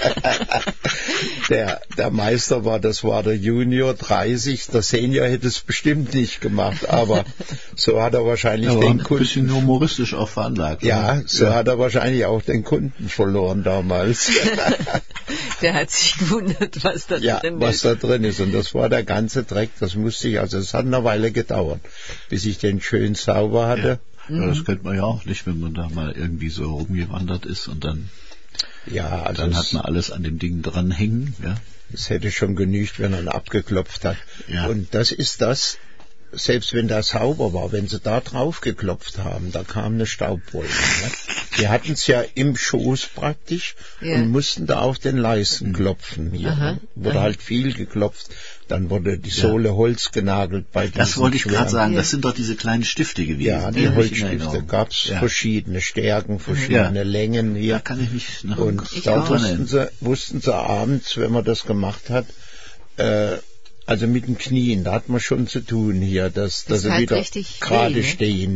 Der Meister war der Junior, 30, der Senior hätte es bestimmt nicht gemacht, aber so hat er wahrscheinlich den Kunden... ein bisschen humoristisch auch veranlagt. Ja, hat er wahrscheinlich auch den Kunden verloren damals. Der hat sich gewundert, was da drin ist. Was da drin ist. Und das war der ganze Dreck, das musste ich, also es hat eine Weile gedauert, bis ich den schön sauber hatte. Ja. Ja, das kennt man ja auch nicht, wenn man da mal irgendwie so rumgewandert ist und dann hat man alles an dem Ding dranhängen. Ja. Es hätte schon genügt, wenn man abgeklopft hat. Ja. Und das ist das, selbst wenn der sauber war, wenn sie da drauf geklopft haben, da kam eine Staubwolke. Ne? Die hatten es ja im Schoß praktisch und mussten da auf den Leisten klopfen. Hier, ne? Wurde halt viel geklopft. Dann wurde die Sohle Holz genagelt bei diesen Das wollte ich gerade sagen, das sind doch diese kleinen Stifte gewesen. Ja, die Holzstifte. Gab es verschiedene Stärken, verschiedene Längen hier. Da kann ich mich noch und da wussten sie abends, wenn man das gemacht hat, also mit den Knien, da hat man schon zu tun hier, dass sie halt wieder gerade stehen.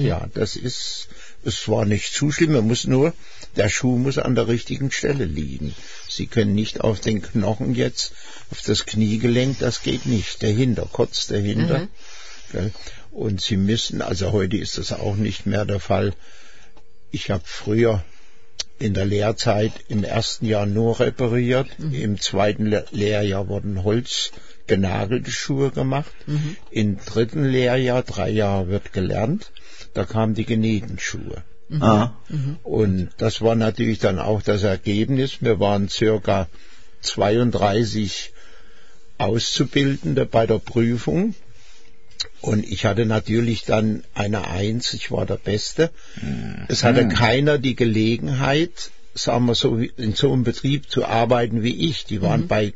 Es war nicht zu schlimm, der Schuh muss an der richtigen Stelle liegen. Sie können nicht auf den Knochen jetzt, auf das Kniegelenk, das geht nicht, kurz dahinter. Und Sie müssen, also heute ist das auch nicht mehr der Fall. Ich habe früher in der Lehrzeit im ersten Jahr nur repariert, im zweiten Lehrjahr wurden holzgenagelte Schuhe gemacht, im dritten Lehrjahr, 3 Jahre wird gelernt, da kamen die genähten Schuhe. Und das war natürlich dann auch das Ergebnis. Wir waren circa 32 Auszubildende bei der Prüfung und ich hatte natürlich dann eine 1, ich war der Beste. Es hatte keiner die Gelegenheit, sagen wir so, in so einem Betrieb zu arbeiten wie ich. Die waren bei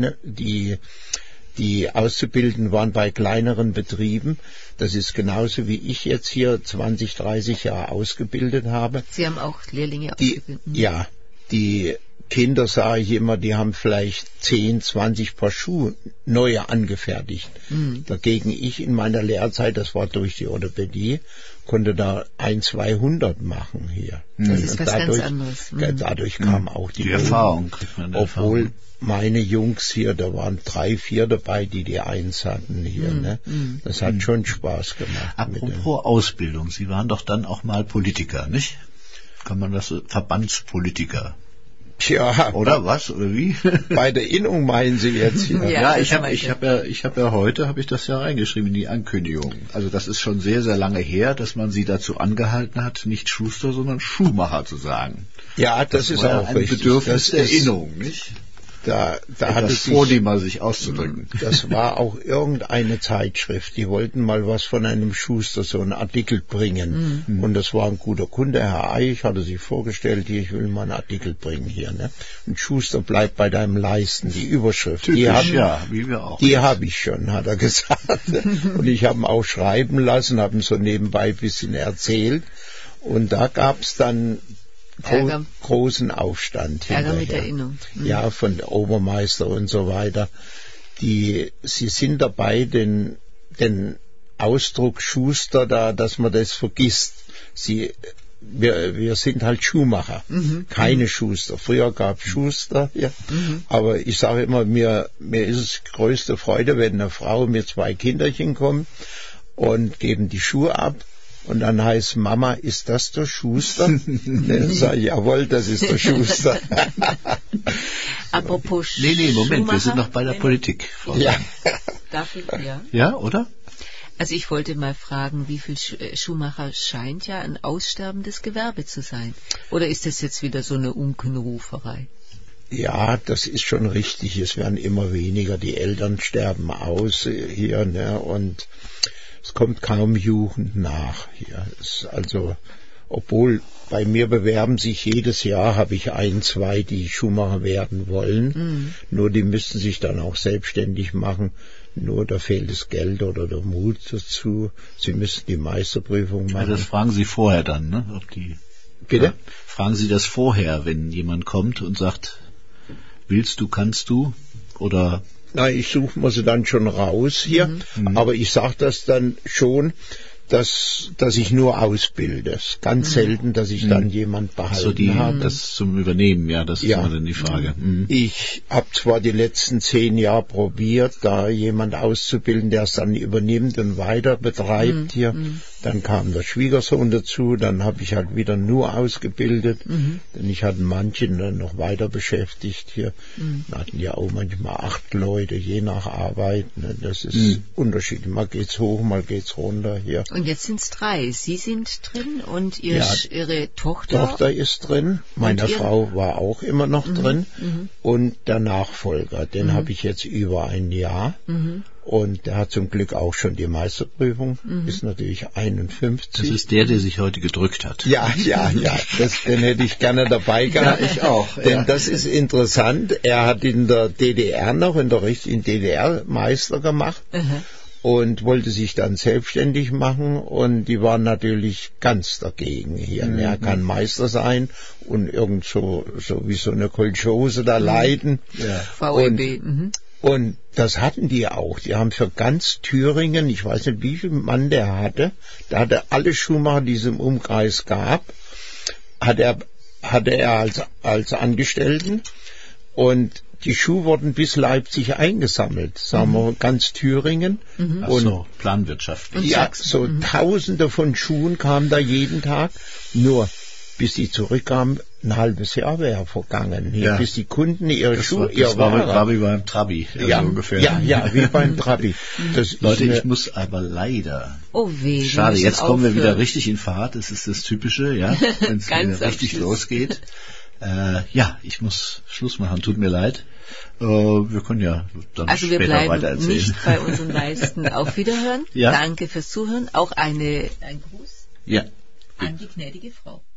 die Auszubildenden waren bei kleineren Betrieben. Das ist genauso wie ich jetzt hier 20, 30 Jahre ausgebildet habe. Sie haben auch Lehrlinge ausgebildet? Ja, die Kinder, sage ich immer, die haben vielleicht 10, 20 Paar Schuhe neue angefertigt. Dagegen ich in meiner Lehrzeit, das war durch die Orthopädie, konnte da 100-200 machen hier. Das ist was ganz anderes. Dadurch kam auch die Erfahrung. Obwohl meine Jungs hier, da waren 3, 4 dabei, die 1 hatten hier. Ne? Das hat schon Spaß gemacht. Apropos Ausbildung, Sie waren doch dann auch mal Politiker, nicht? Kann man das so, Verbandspolitiker? Tja. Oder was? Oder wie? Bei der Innung meinen Sie jetzt hier? Ja, ich habe ja heute das ja reingeschrieben in die Ankündigung. Also das ist schon sehr, sehr lange her, dass man Sie dazu angehalten hat, nicht Schuster, sondern Schuhmacher zu sagen. Ja, das ist auch ein richtig. Bedürfnis der Innung, nicht? Da hatte sich vornehm, mal sich auszudrücken. Das war auch irgendeine Zeitschrift. Die wollten mal was von einem Schuster, so einen Artikel bringen. Und das war ein guter Kunde, Herr Eich, hatte sich vorgestellt, hier, ich will mal einen Artikel bringen hier. Ne? Und Schuster, bleibt bei deinem Leisten. Die Überschrift, typisch, wie wir auch. Die habe ich schon, hat er gesagt. Und ich habe ihn auch schreiben lassen, habe ihm so nebenbei ein bisschen erzählt. Und da gab es dann großen Aufstand Ärger mit Erinnerung. Ja, von der Obermeister und so weiter. Sie sind dabei, den Ausdruck Schuster da, dass man das vergisst. Wir sind halt Schuhmacher, keine Schuster. Früher gab es Schuster, ja. Aber ich sage immer, mir ist es größte Freude, wenn eine Frau mit 2 Kinderchen kommt und geben die Schuhe ab. Und dann heißt Mama, ist das der Schuster? Dann sage ich, jawohl, das ist der Schuster. Apropos Nee, Moment, wir sind noch bei der Politik. Ja. Darf ich? Ja. Ja, oder? Also ich wollte mal fragen, wie viel Schuhmacher scheint ja ein aussterbendes Gewerbe zu sein? Oder ist das jetzt wieder so eine Unkenruferei? Ja, das ist schon richtig. Es werden immer weniger. Die Eltern sterben aus hier, ne, und es kommt kaum Jugend nach hier. Also, obwohl bei mir bewerben sich jedes Jahr, habe ich 1, 2, die Schuhmacher werden wollen. Nur die müssen sich dann auch selbstständig machen. Nur da fehlt das Geld oder der Mut dazu. Sie müssen die Meisterprüfung machen. Ja, das fragen Sie vorher dann, ne? Bitte? Ja, fragen Sie das vorher, wenn jemand kommt und sagt, willst du, kannst du? Oder... Na, ich suche mir sie dann schon raus hier, aber ich sage das dann schon, dass ich nur ausbilde. Es ist ganz selten, dass ich dann jemand behalten habe. Das zum Übernehmen, ja, das ist immer dann die Frage. Ich habe zwar die letzten 10 Jahre probiert, da jemand auszubilden, der es dann übernimmt und weiter betreibt hier. Dann kam der Schwiegersohn dazu, dann habe ich halt wieder nur ausgebildet, denn ich hatte manchen dann noch weiter beschäftigt hier. Wir hatten ja auch manchmal 8 Leute, je nach Arbeit. Ne? Das ist unterschiedlich. Mal geht's hoch, mal geht's runter hier. Und jetzt sind es 3. Sie sind drin und Ihre Tochter? Tochter ist drin. Meine Frau war auch immer noch drin. Und der Nachfolger, den habe ich jetzt über ein Jahr. Und der hat zum Glück auch schon die Meisterprüfung. Ist natürlich 51. Das ist der sich heute gedrückt hat. Ja. Den hätte ich gerne dabei gehabt. Ja, ich auch. Denn das ist interessant. Er hat in der DDR noch, in der richtigen DDR Meister gemacht. Und wollte sich dann selbstständig machen, und die waren natürlich ganz dagegen hier. Er kann Meister sein und irgend so wie so eine Kolchose da leiden. VEB. Und das hatten die auch. Die haben für ganz Thüringen, ich weiß nicht, wie viel Mann der hatte alle Schuhmacher, die es im Umkreis gab, hatte er als Angestellten, und die Schuhe wurden bis Leipzig eingesammelt, sagen wir ganz Thüringen. Ach so, planwirtschaftlich. Ja, so Tausende von Schuhen kamen da jeden Tag, nur bis die zurückkamen, ein halbes Jahr wäre vergangen, bis die Kunden ihre Schuhe, das war wie beim Trabi, so ungefähr. Ja, wie beim Trabi. Leute, ich muss aber leider. Oh weh. Schade, jetzt kommen wir wieder richtig in Fahrt. Das ist das Typische, ja, wenn es wieder richtig losgeht. Ich muss Schluss machen, tut mir leid. Wir können ja dann später weiter erzählen. Also wir bleiben nicht bei unseren Leisten. Auf Wiederhören. Ja. Danke fürs Zuhören. Auch ein Gruß an die gnädige Frau.